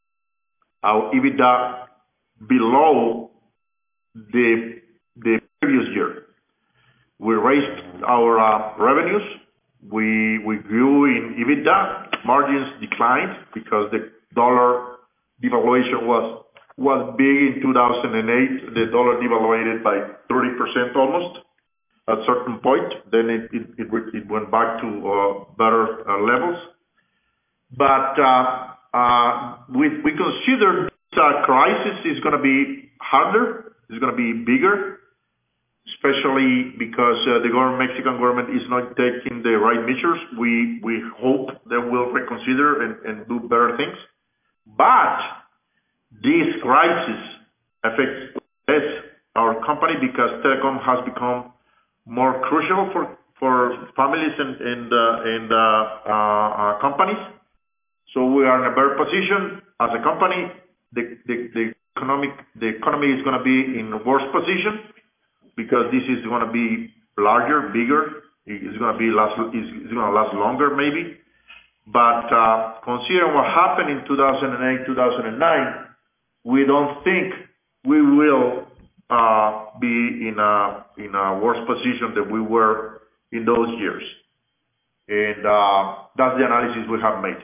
our EBITDA below the the previous year. We raised our uh, revenues. We we grew in EBITDA. Margins declined because the dollar devaluation was was big in two thousand eight. The dollar devaluated by thirty percent almost at a certain point. Then it it it, it went back to uh, better uh, levels. But uh, uh, we we consider this uh, crisis is going to be harder. It's going to be bigger, especially because uh, the government, Mexican government is not taking the right measures. We we hope they will reconsider and, and do better things. But this crisis affects less our company because telecom has become more crucial for, for families and, and, uh, and uh, uh, uh, companies. So we are in a better position as a company. The, the, the economic, the economy is going to be in a worse position because this is going to be larger, bigger. It's going to be last, it's going to last longer maybe. But uh, considering what happened in two thousand eight, two thousand nine, we don't think we will uh, be in a in a worse position than we were in those years. And uh, that's the analysis we have made.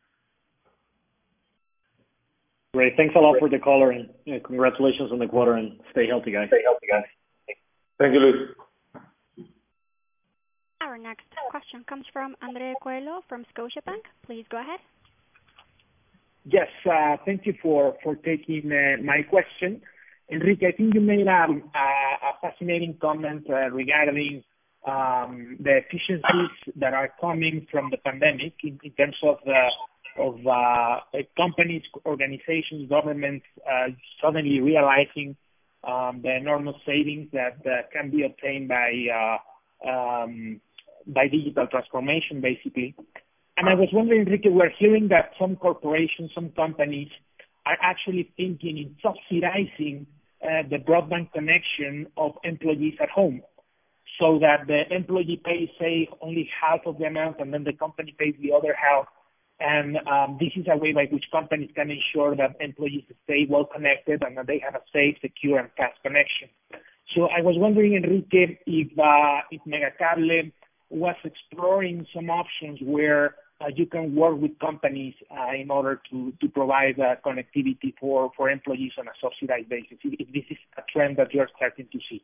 Great. Thanks a lot for the call, and uh, congratulations on the quarter, and stay healthy, guys. Stay healthy, guys. Thank you, Luis. Our next question comes from Andre Coelho from Scotiabank. Please go ahead. Yes, uh, thank you for, for taking uh, my question. Enrique, I think you made um, a, a fascinating comment uh, regarding um, the efficiencies that are coming from the pandemic in, in terms of the of uh, companies, organizations, governments uh, suddenly realizing um, the enormous savings that uh, can be obtained by uh, um, by digital transformation, basically. And I was wondering, Enrique, we're hearing that some corporations, some companies are actually thinking in subsidizing uh, the broadband connection of employees at home, so that the employee pays, say, only half of the amount, and then the company pays the other half. And um, this is a way by which companies can ensure that employees stay well connected and that they have a safe, secure, and fast connection. So I was wondering, Enrique, if uh, if Megacable was exploring some options where uh, you can work with companies uh, in order to to provide uh, connectivity for, for employees on a subsidized basis. If, if this is a trend that you're starting to see.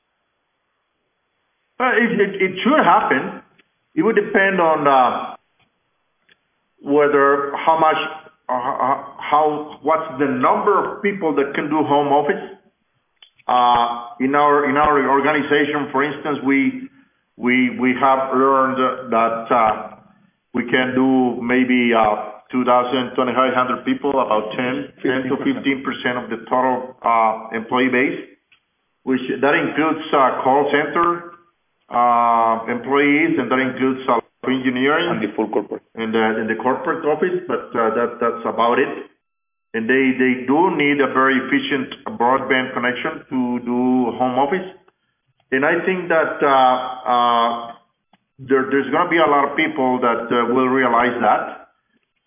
Uh, it, it, it should happen. It would depend on uh, whether how much, uh, how what's the number of people that can do home office. Uh, in our in our organization, for instance, we we we have learned that uh, we can do maybe uh, two thousand, twenty-five hundred people, about ten, ten to fifteen percent of the total uh, employee base, which that includes uh, call center uh, employees, and that includes uh, engineering and the full corporate in the in the corporate office, but uh, that that's about it. And they they do need a very efficient broadband connection to do home office. And I think that uh, uh, there there's going to be a lot of people that uh, will realize that.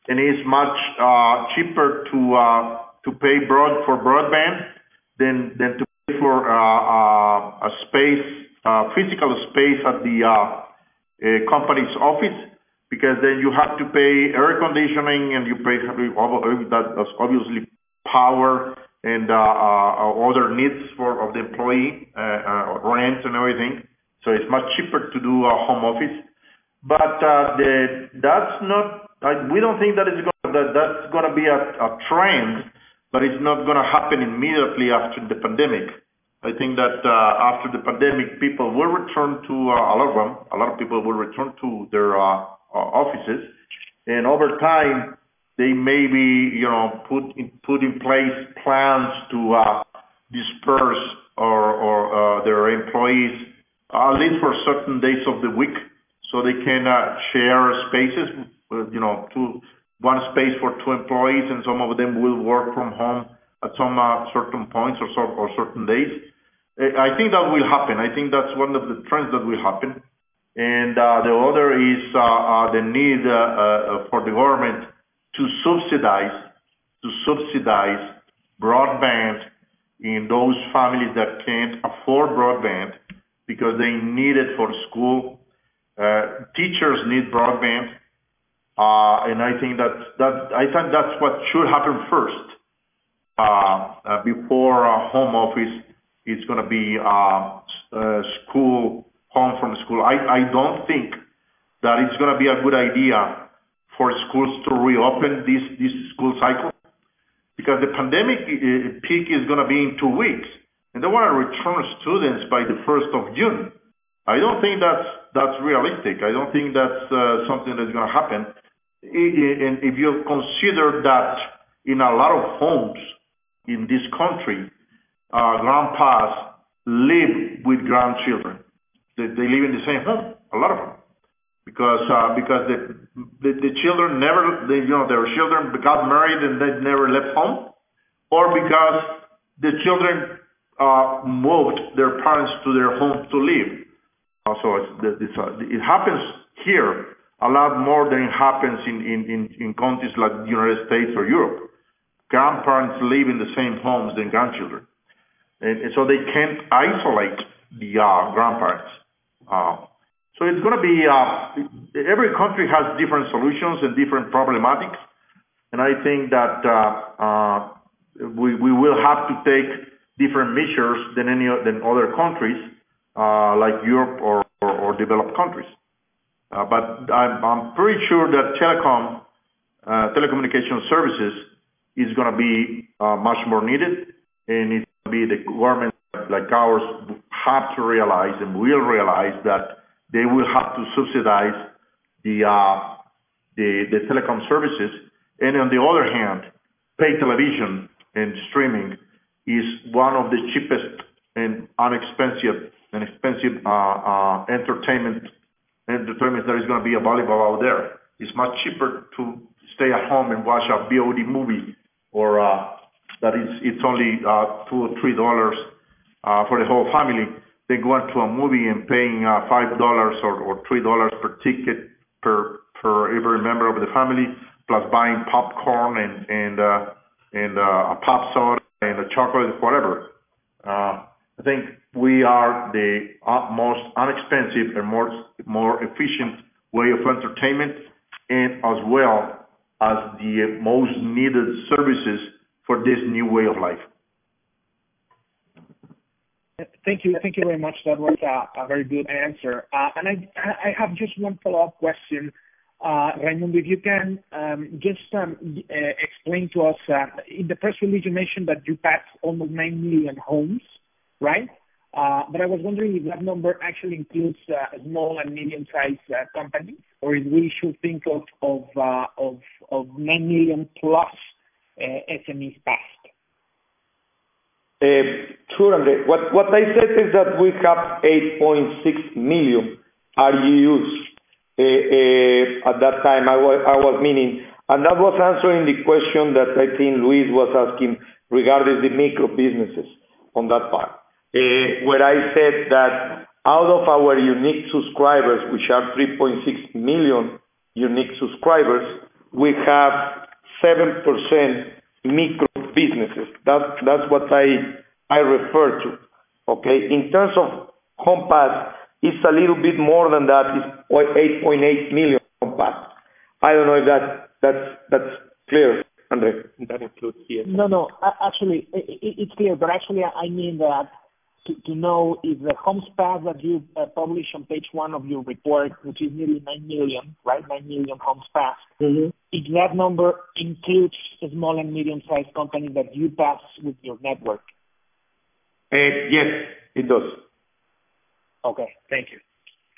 and it's much uh, cheaper to uh, to pay broad for broadband than than to pay for uh, uh, a space, uh, physical space at the uh, uh, company's office, because then you have to pay air conditioning and you pay that obviously power and uh, uh, other needs for of the employee, uh, uh, rent and everything. So it's much cheaper to do a home office. But uh, the, that's not. I, we don't think that is going that that's going to be a, a trend, but it's not going to happen immediately after the pandemic. I think that uh, after the pandemic, people will return to uh, a lot of them. A lot of people will return to their uh, uh, offices, and over time, they maybe you know put in, put in place plans to uh, disperse or, or uh, their employees uh, at least for certain days of the week, so they can uh, share spaces. Uh, you know, two one space for two employees, and some of them will work from home at some uh, certain points or so, or certain days. I think that will happen. I think that's one of the trends that will happen. And uh, the other is uh, uh, the need uh, uh, for the government to subsidize to subsidize broadband in those families that can't afford broadband because they need it for school. Uh, teachers need broadband, uh, and I think that's that. I think that's what should happen first uh, uh, before uh, home office is going to be uh, uh, school. Home from school. I, I don't think that it's going to be a good idea for schools to reopen this, this school cycle, because the pandemic uh, peak is going to be in two weeks, and they want to return students by the first of June. I don't think that's that's realistic. I don't think that's uh, something that's going to happen. And if you consider that in a lot of homes in this country, uh, grandpas live with grandchildren. They, they live in the same home, a lot of them, because uh, because the, the the children never, they, you know, their children got married and they never left home, or because the children uh, moved their parents to their home to live. Uh, so it's, it's, uh, it happens here a lot more than it happens in, in, in, in countries like the United States or Europe. Grandparents live in the same homes than grandchildren, and, and so they can't isolate the uh, grandparents. Uh, so it's going to be, uh, every country has different solutions and different problematics. And I think that uh, uh, we, we will have to take different measures than any than other countries, uh, like Europe or, or, or developed countries. Uh, but I'm, I'm pretty sure that telecom, uh, telecommunication services is going to be uh, much more needed, and it's going to be the government like ours have to realize and will realize that they will have to subsidize the, uh, the, the telecom services. And on the other hand, pay television and streaming is one of the cheapest and inexpensive and expensive uh, uh, entertainment entertainment that is going to be available out there. It's much cheaper to stay at home and watch a V O D movie, or uh, that is it's only uh, two or three dollars. Uh, for the whole family, they go into a movie and paying uh, five dollars or, or three dollars per ticket per per every member of the family, plus buying popcorn and and uh, and uh, a pop soda and a chocolate, whatever. Uh, I think we are the uh, most inexpensive and more more efficient way of entertainment, and as well as the most needed services for this new way of life. Thank you. Thank you very much. That was a, a very good answer. Uh, and I, I have just one follow-up question. Uh, Raimundo, if you can um, just um, uh, explain to us, uh, in the press release you mentioned that you passed almost nine million homes, right? Uh, but I was wondering if that number actually includes uh, small and medium-sized uh, companies, or if we should think of of, uh, of, of nine million plus uh, S M Es passed. Uh, sure, Andre. What, what I said is that we have eight point six million R U Us uh, uh, at that time. I was, I was meaning, and that was answering the question that I think Luis was asking regarding the micro businesses on that part. Uh, where I said that out of our unique subscribers, which are three point six million unique subscribers, we have seven percent micro businesses. That, that's what I, I refer to, okay? In terms of home pass, it's a little bit more than that. It's eight point eight million home pass. I don't know if that, that's, that's clear, Andre. That includes the... No, no, actually, it's clear, but actually I mean that to, to know if the homes pass that you uh, publish on page one of your report, which is nearly nine million, right? nine million homes pass. Mm-hmm. If that number includes small and medium-sized companies that you pass with your network. Uh, yes, it does. Okay, thank you.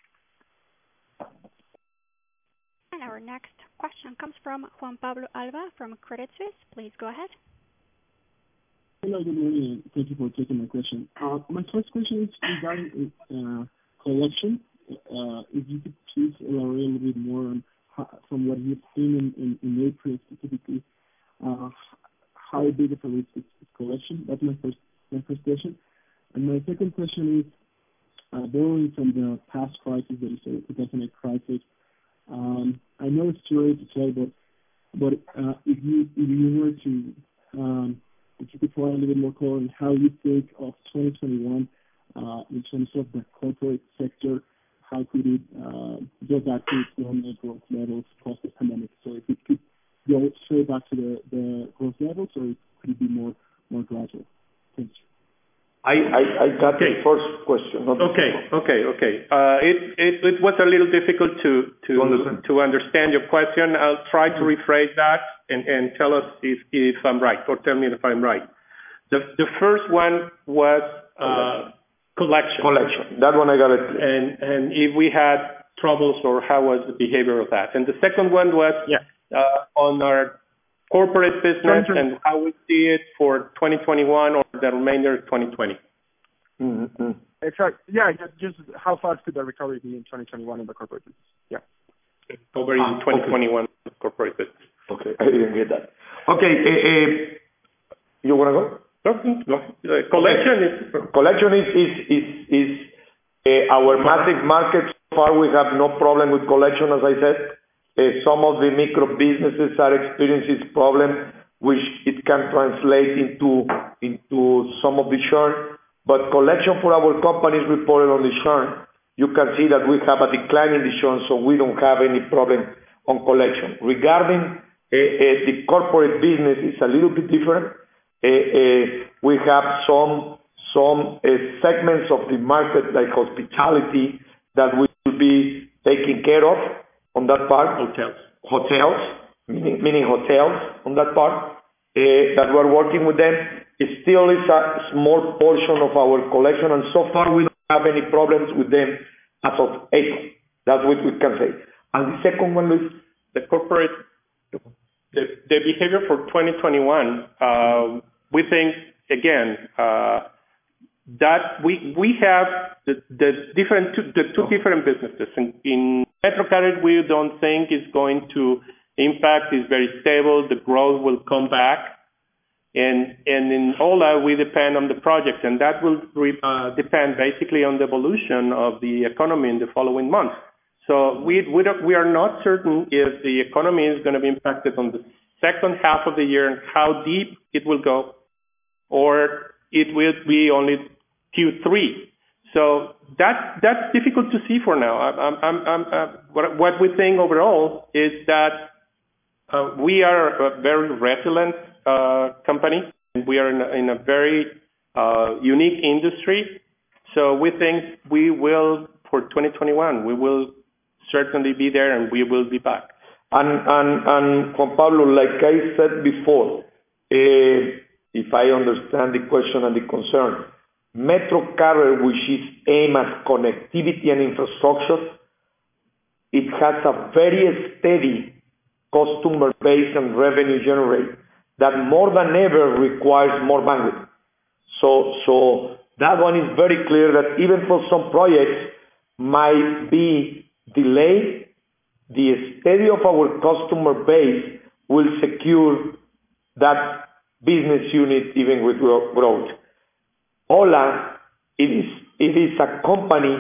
And our next question comes from Juan Pablo Alba from Credit Suisse. Please go ahead. Hello, good morning. Thank you for taking my question. Uh, my first question is regarding uh, collection. Uh, if you could please elaborate a little bit more on how, from what you've seen in, in, in April specifically, uh, how big of a risk is, is collection? That's my first my first question. And my second question is, uh, borrowing from the past crisis, that is the two thousand eight crisis. Um, I know it's too early to say, but but uh, if you if you were to um, if you could provide a little bit more color on how you think of twenty twenty-one uh, in terms of the corporate sector, how could it uh, go back to its normal growth levels post the pandemic? So if it could go straight back to the, the growth levels, or could it be more more gradual? Thank you. I, I, I got okay. the first question. Not okay, okay, okay. Uh, it, it it was a little difficult to to to understand. to understand your question. I'll try to rephrase that and, and tell us if, if I'm right, or tell me if I'm right. The the first one was uh, collection. Collection. That one I got it. And and if we had troubles or how was the behavior of that. And the second one was yeah. uh, on our corporate business and how we see it for twenty twenty-one or the remainder of twenty twenty. Mm-hmm. Exactly. Yeah, just how fast could the recovery be in twenty twenty-one in the corporate business? Yeah. Recovery in twenty twenty-one okay. corporate business. Okay, I didn't get that. Okay, uh, uh, you want to go? No, no. Uh, collection okay. is... Collection is, is, is, is uh, our massive market. So far we have no problem with collection, as I said. Uh, some of the micro businesses are experiencing problems, which it can translate into into some of the churn. But collection for our companies reported on the churn, you can see that we have a decline in the churn, so we don't have any problem on collection. Regarding uh, uh, the corporate business, it's a little bit different. Uh, uh, we have some some uh, segments of the market, like hospitality, that we will be taking care of. On that part, hotels, hotels, meaning, meaning hotels on that part, uh, that we're working with them. It still is a small portion of our collection, and so far we don't have any problems with them as of April. That's what we can say. And the second one is the corporate, the, the behavior for twenty twenty-one. Uh, we think again uh, that we we have the, the different two, the two different businesses in. in MetroCarrier, we don't think is going to impact. Is very stable. The growth will come back, and and in Ola we depend on the project, and that will uh, depend basically on the evolution of the economy in the following months. So we we don't, we are not certain if the economy is going to be impacted on the second half of the year and how deep it will go, or it will be only Q three. So that that's difficult to see for now. I'm, I'm, I'm, uh, what, what we think overall is that uh, we are a very resilient uh, company. We are in a, in a very uh, unique industry. So we think we will, for twenty twenty-one, we will certainly be there and we will be back. And, and, and Juan Pablo, like I said before, uh, if I understand the question and the concern, MetroCarrier, which is aimed at connectivity and infrastructure, it has a very steady customer base and revenue generate that more than ever requires more bandwidth. So, so that one is very clear that even for some projects might be delayed, the steady of our customer base will secure that business unit even with growth. Ola, it is, it is a company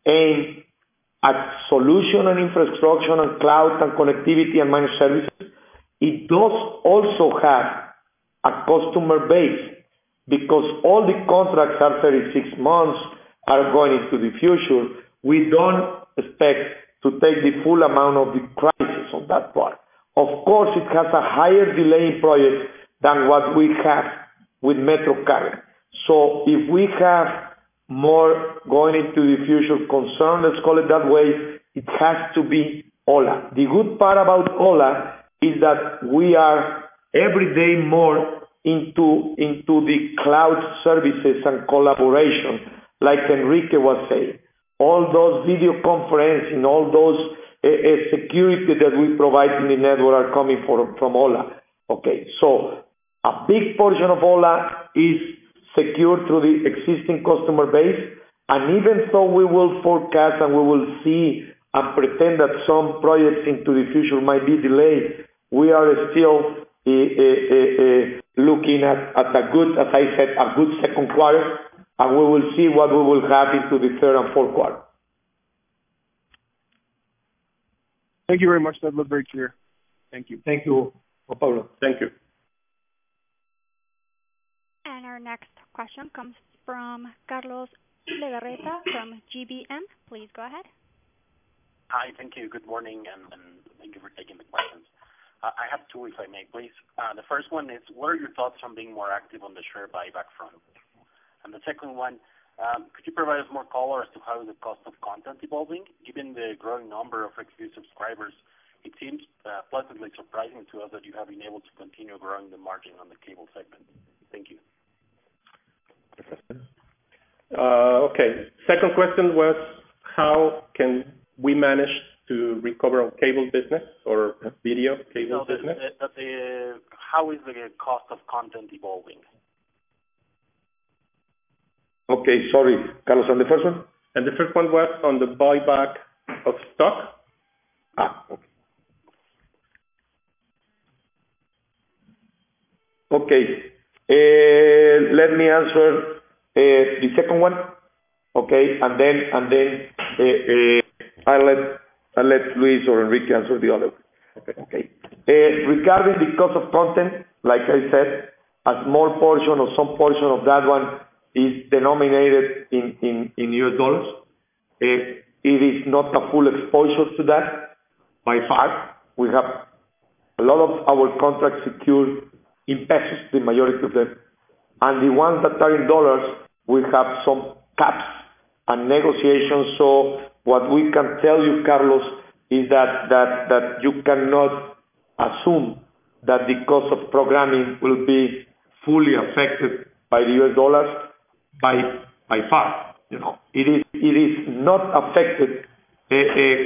aimed at solution and infrastructure and cloud and connectivity and managed services. it does also have a customer base, because all the contracts are thirty-six months, are going into the future. We don't expect to take the full amount of the crisis on that part. Of course, it has a higher delay in projects than what we have with MetroCarrier. So if we have more going into the future concern, let's call it that way, it has to be Ho-La. The good part about Ho-La is that we are every day more into, into the cloud services and collaboration, like Enrique was saying. All those video conferencing, all those uh, uh, security that we provide in the network are coming from, from Ho-La. Okay, so a big portion of Ho-La is secured through the existing customer base, and even though we will forecast and we will see and pretend that some projects into the future might be delayed, we are still uh, uh, uh, uh, looking at, at a good, as I said, a good second quarter, and we will see what we will have into the third and fourth quarter. Thank you very much. That was very clear. Thank you. Thank you, Pablo. Thank you. And our next question comes from Carlos Legarreta from G B M. Please go ahead. Hi, thank you. Good morning, and, and thank you for taking the questions. Uh, I have two, if I may, please. Uh, the first one is, what are your thoughts on being more active on the share buyback front? And the second one, um, could you provide us more color as to how is the cost of content evolving? Given the growing number of Xview subscribers, it seems uh, pleasantly surprising to us that you have been able to continue growing the margin on the cable segment. Thank you. Uh, okay. Second question was, how can we manage to recover our cable business or video cable no, the, business? The, the, the, how is the cost of content evolving? Okay, sorry, Carlos, on the first one? And the first one was on the buyback of stock. Ah, okay. Okay, uh, let me answer uh, the second one. Okay, and then and then uh, uh, I'll let I'll let Luis or Enrique answer the other one. Okay. Okay. Uh, regarding the cost of content, like I said, a small portion or some portion of that one is denominated in, in, in U S dollars. Uh, it is not a full exposure to that by far. We have a lot of our contracts secured in pesos, the majority of them. And the ones that are in dollars, we have some caps and negotiations. So what we can tell you, Carlos, is that, that, that you cannot assume that the cost of programming will be fully affected by the U S dollars. By by far, you know, it is it is not affected uh, uh,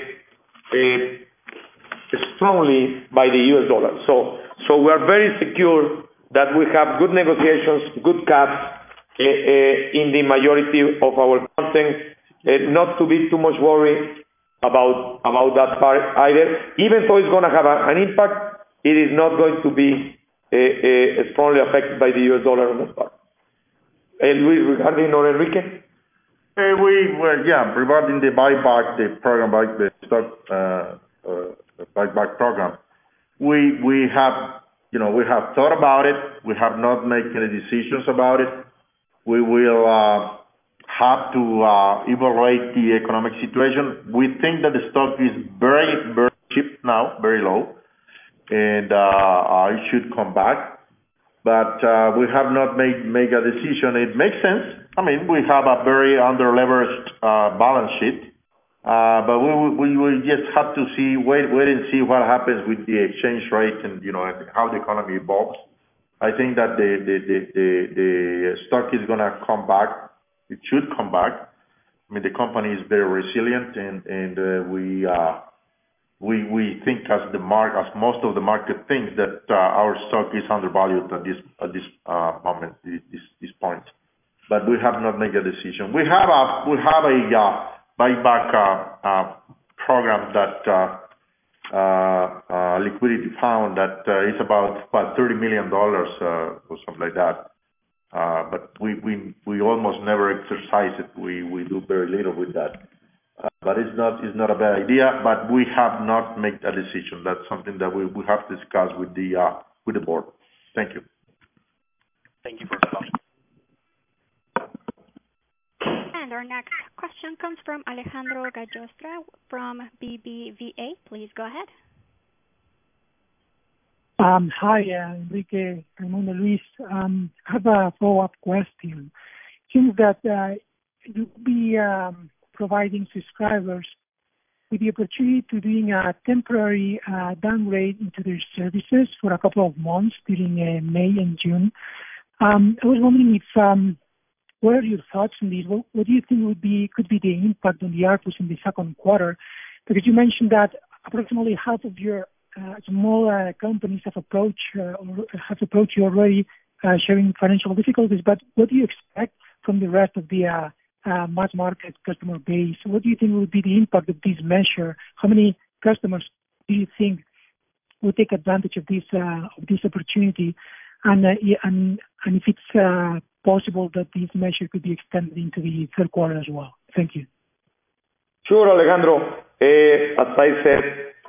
uh, strongly by the U S dollar. So so we are very secure that we have good negotiations, good caps uh, uh, in the majority of our content. Uh, not to be too much worried about about that part either. Even though it's going to have a, an impact, it is not going to be uh, uh, strongly affected by the U S dollar on that part. Uh, Luis, regarding or Enrique? Uh, we well, yeah, regarding the buyback, the program, like the stock uh, uh, buyback program, we we have you know we have thought about it. We have not made any decisions about it. We will uh, have to uh, evaluate the economic situation. We think that the stock is very very cheap now, very low, and uh, it should come back. But uh, we have not made make a decision. It makes sense. I mean, we have a very under-leveraged uh, balance sheet, uh, but we, we we just have to see wait wait and see what happens with the exchange rate and you know how the economy evolves. I think that the the the the, the stock is gonna come back. It should come back. I mean, the company is very resilient, and and uh, we. Uh, We we think as the mark as most of the market thinks that uh, our stock is undervalued at this at this uh, moment this this point, but we have not made a decision. We have a we have a uh, buyback uh, uh, program that uh, uh, uh, liquidity fund that uh, is about about thirty million dollars uh, or something like that. Uh, but we we we almost never exercise it. We we do very little with that. uh, but it's not it's not a bad idea. But we have not made a decision. That's something that we, we have discussed with the uh, with the board. Thank you. Thank you for the comment. And our next question comes from Alejandro Gallostra from B B V A. Please go ahead. Um, hi, uh, Enrique, Raimundo, Luis. Um, I have a follow-up question. It seems that uh, you'll be um, providing subscribers with the opportunity to doing a temporary uh, downgrade into their services for a couple of months during uh, May and June. Um, I was wondering if um, what are your thoughts on this? What, what do you think would be could be the impact on the A R P Us in the second quarter? Because you mentioned that approximately half of your uh, small uh, companies have approached uh, or have approached you already, uh, sharing financial difficulties. But what do you expect from the rest of the uh, uh, mass market customer base? What do you think would be the impact of this measure? How many customers do you think will take advantage of this uh, of this opportunity? And uh, yeah, and and if it's uh, possible that this measure could be extended into the third quarter as well. Thank you. Sure, Alejandro. Uh, as I said,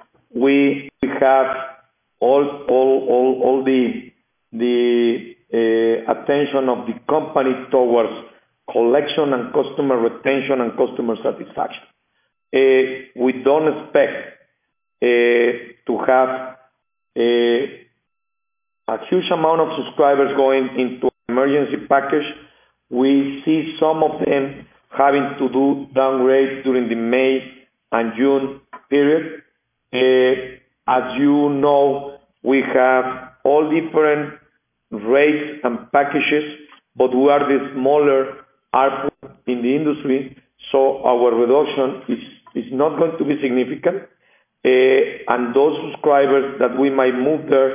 we we have all all all all the the uh, attention of the company towards collection and customer retention and customer satisfaction. Uh, we don't expect uh, to have a a huge amount of subscribers going into emergency package. We see some of them having to do downgrades during the May and June period. Uh, as you know, we have all different rates and packages, but we are the smaller A R P U in the industry, so our reduction is, is not going to be significant. Uh, and those subscribers that we might move there,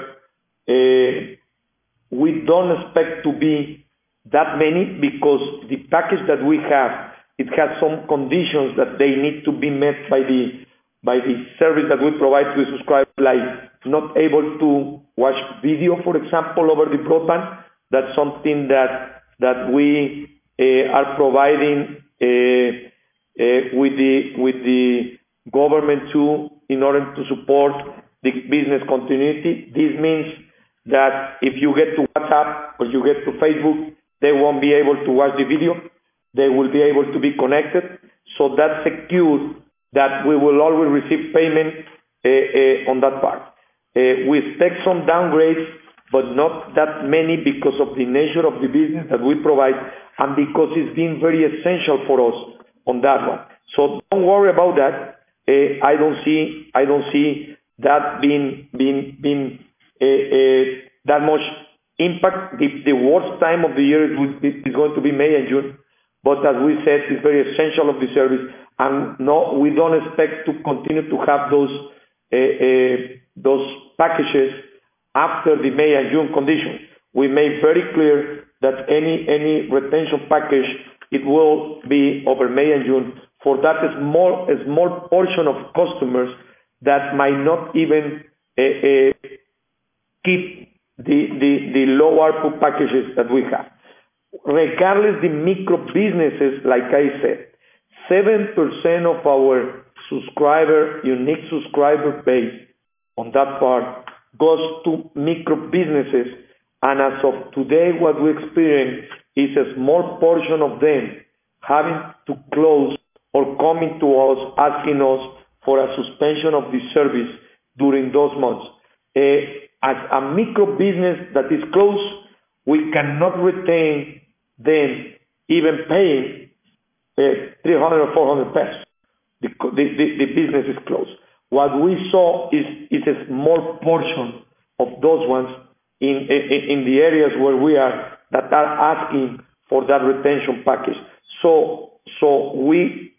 Uh, we don't expect to be that many because the package that we have, it has some conditions that they need to be met by the by the service that we provide to the subscriber, like not able to watch video, for example, over the broadband. That's something that that we uh, are providing uh, uh, with the with the government too, in order to support the business continuity. This means that if you get to WhatsApp or you get to Facebook, they won't be able to watch the video. They will be able to be connected. So that secures that we will always receive payment uh, uh, on that part. Uh, we expect some downgrades, but not that many because of the nature of the business that we provide and because it's been very essential for us on that one. So don't worry about that. Uh, I don't see I don't see that being being being Uh, uh, that much impact. The, the worst time of the year is, is going to be May and June, but as we said, it's very essential of the service, and no, we don't expect to continue to have those uh, uh, those packages after the May and June conditions. We made very clear that any any retention package, it will be over May and June for that small a small portion of customers that might not even uh, uh, keep the, the, the low A R P U packages that we have. Regardless the micro businesses, like I said, seven percent of our subscriber, unique subscriber base on that part goes to micro businesses. And as of today, what we experience is a small portion of them having to close or coming to us, asking us for a suspension of the service during those months. Uh, As a micro business that is closed, we cannot retain them even paying uh, three hundred or four hundred pesos. The, the, the, the business is closed. What we saw is, is a small portion of those ones in, in, in the areas where we are that are asking for that retention package. So, so we,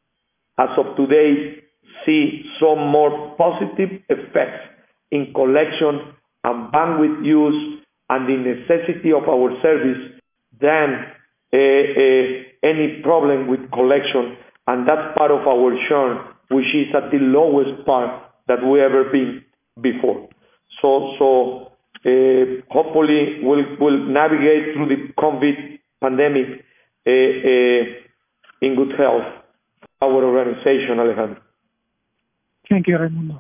as of today, see some more positive effects in collection and bandwidth use and the necessity of our service than uh, uh, any problem with collection. And that's part of our churn, which is at the lowest part that we ever been before. So, so uh, hopefully we'll, we'll navigate through the COVID pandemic uh, uh, in good health our organization, Alejandro. Thank you, Raimundo.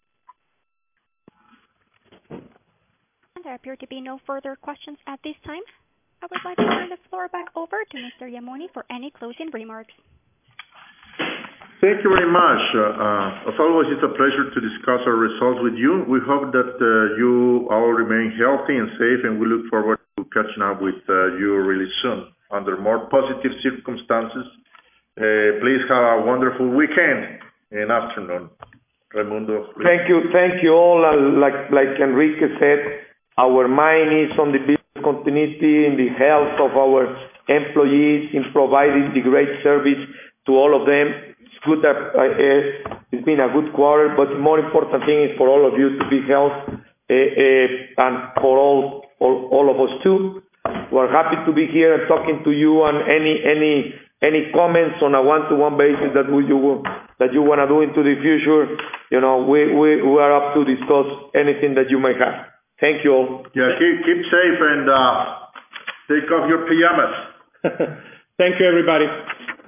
There appear to be no further questions at this time. I would like to turn the floor back over to Mister Yamuni for any closing remarks. Thank you very much. Uh, as always, it's a pleasure to discuss our results with you. We hope that uh, you all remain healthy and safe, and we look forward to catching up with uh, you really soon under more positive circumstances. Uh, please have a wonderful weekend and afternoon. Raimundo, please. Thank you. Thank you all. Uh, like, like Enrique said, our mind is on the business continuity, in the health of our employees, in providing the great service to all of them. It's good that uh, it's been a good quarter, but the more important thing is for all of you to be healthy, uh, uh, and for all, all all of us too. We're happy to be here and talking to you, and any any any comments on a one-to-one basis that we you that you want to do into the future, you know, we, we we are up to discuss anything that you might have. Thank you all. Yeah, keep keep safe and uh, take off your pajamas. Thank you, everybody.